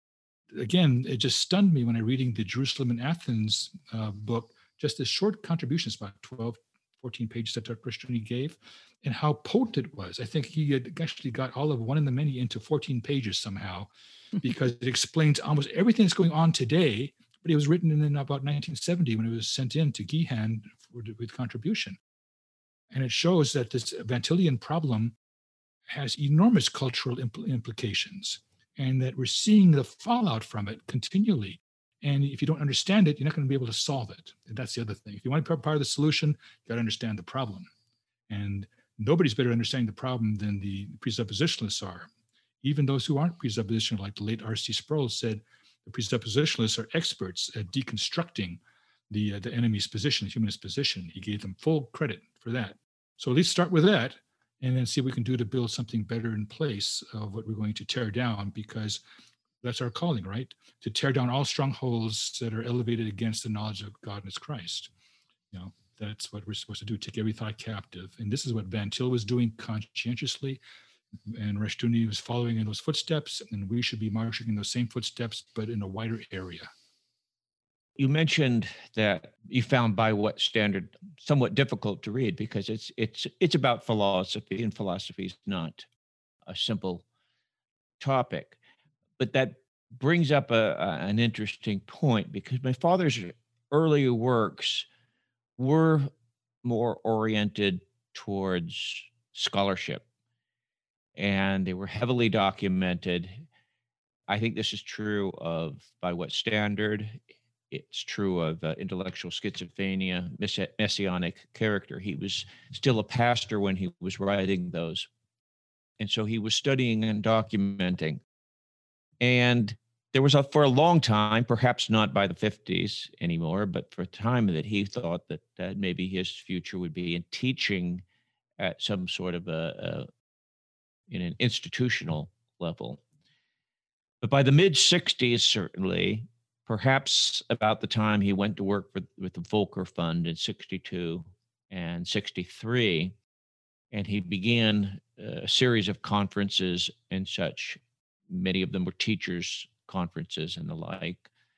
Again, it just stunned me when I reading the Jerusalem and Athens uh, book, just this short contributions, about twelve, fourteen pages that Doctor Rushdoony gave, and how potent it was. I think he had actually got all of One in the Many into fourteen pages somehow, because it explains almost everything that's going on today, but it was written in about nineteen seventy when it was sent in to Gehan for, with contribution. And it shows that this Van Tilian problem has enormous cultural impl- implications. And that we're seeing the fallout from it continually. And if you don't understand it, you're not going to be able to solve it. And that's the other thing. If you want to be part of the solution, you got to understand the problem. And nobody's better at understanding the problem than the presuppositionalists are. Even those who aren't presuppositional, like the late R C Sproul said, the presuppositionalists are experts at deconstructing the, uh, the enemy's position, the humanist position. He gave them full credit for that. So at least start with that, and then see what we can do to build something better in place of what we're going to tear down, because that's our calling, right? To tear down all strongholds that are elevated against the knowledge of God and His Christ. You know, that's what we're supposed to do, take every thought captive. And this is what Van Til was doing conscientiously, and Rushdoony was following in those footsteps, and we should be marching in those same footsteps, but in a wider area. You mentioned that you found By What Standard somewhat difficult to read because it's it's it's about philosophy, and philosophy is not a simple topic. But that brings up a, a, an interesting point, because my father's earlier works were more oriented towards scholarship. and they were heavily documented. I think this is true of By What Standard? It's true of uh, Intellectual Schizophrenia, Mess- Messianic Character. He was still a pastor when he was writing those. And so he was studying and documenting. And there was a, for a long time, perhaps not by the fifties anymore, but for a time that he thought that uh, maybe his future would be in teaching at some sort of a, a in an institutional level. But by the mid sixties, certainly, perhaps about the time he went to work for, with the Volcker Fund in sixty-two and sixty-three, and he began a series of conferences and such. Many of them were teachers' conferences and the like.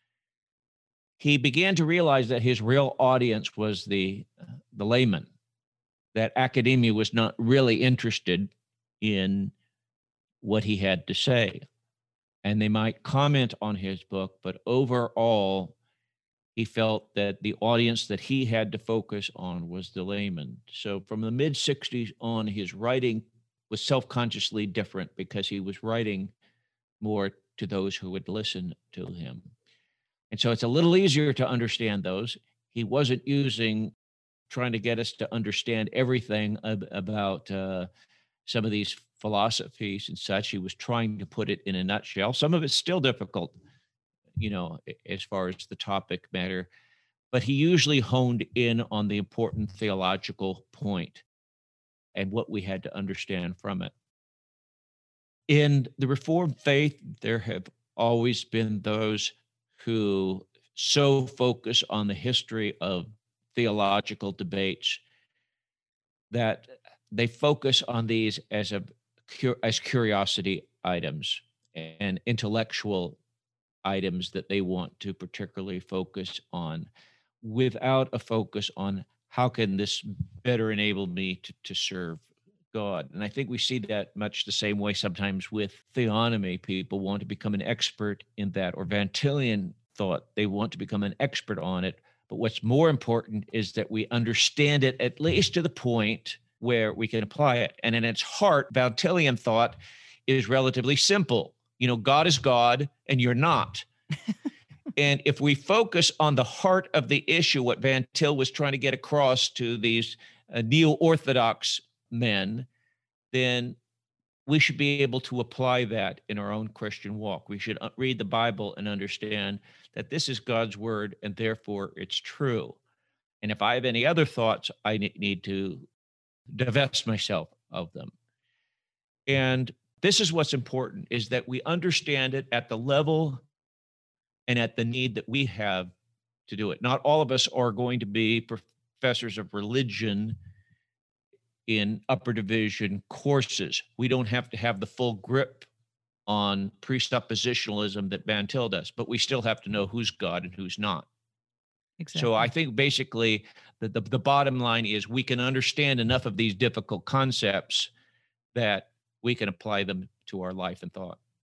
He began to realize that his real audience was the, uh, the layman, that academia was not really interested in what he had to say. And they might comment on his book, but overall, he felt that the audience that he had to focus on was the layman. So from the mid sixties on, his writing was self-consciously different because he was writing more to those who would listen to him. And so it's a little easier to understand those. He wasn't using, trying to get us to understand everything ab- about uh, some of these philosophies and such. He was trying to put it in a nutshell. Some of it's still difficult, you know, as far as the topic matter, but he usually honed in on the important theological point and what we had to understand from it. In the Reformed faith, there have always been those who so focus on the history of theological debates that they focus on these as a as curiosity items and intellectual items that they want to particularly focus on, without a focus on how can this better enable me to, to serve God. And I think we see that much the same way sometimes with theonomy. People want to become an expert in that, or Van Tillian thought they want to become an expert on it. But what's more important is that we understand it at least to the point where we can apply it. And in its heart, Van Tillian thought is relatively simple. You know, God is God and you're not. And if we focus on the heart of the issue, what Van Til was trying to get across to these uh, neo-Orthodox men, then we should be able to apply that in our own Christian walk. We should read the Bible and understand that this is God's word and therefore it's true. And if I have any other thoughts, I need to divest myself of them. And this is what's important, is that we understand it at the level and at the need that we have to do it. Not all of us are going to be professors of religion in upper division courses. We don't have to have the full grip on presuppositionalism that Van Til does, but we still have to know who's God and who's not. Exactly. So I think basically the, the, the bottom line is we can understand enough of these difficult concepts that we can apply them to our life and thought.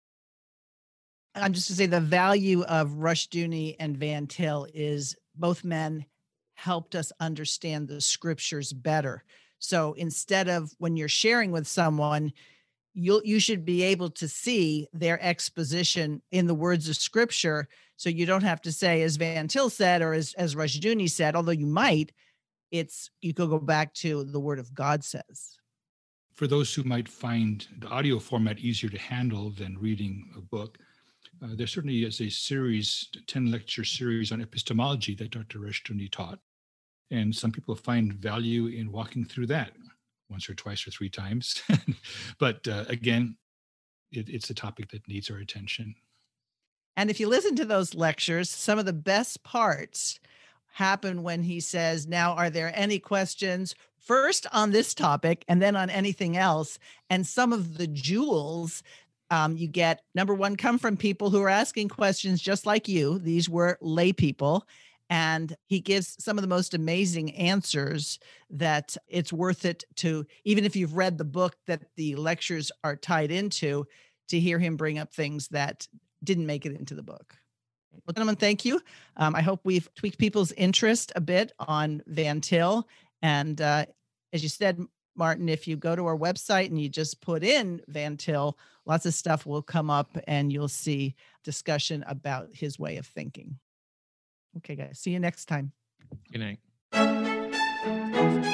I'm just to say the value of Rushdoony and Van Til is both men helped us understand the scriptures better. So instead of when you're sharing with someone, you'll, you should be able to see their exposition in the words of scripture. So you don't have to say, as Van Til said, or as, as Rushdoony said, although you might, it's, you could go back to the word of God says. For those who might find the audio format easier to handle than reading a book, uh, there certainly is a series, a ten lecture series on epistemology that Doctor Rushdoony taught. And some people find value in walking through that once or twice or three times. But uh, again, it, it's a topic that needs our attention. And if you listen to those lectures, some of the best parts happen when he says, now, are there any questions first on this topic and then on anything else? And some of the jewels um, you get, number one, come from people who are asking questions just like you. These were lay people. And he gives some of the most amazing answers that it's worth it to, even if you've read the book that the lectures are tied into, to hear him bring up things that didn't make it into the book. Well, gentlemen, thank you. Um, I hope we've tweaked people's interest a bit on Van Til. And uh, as you said, Martin, if you go to our website and you just put in Van Til, lots of stuff will come up and you'll see discussion about his way of thinking. Okay, guys, see you next time. Good night.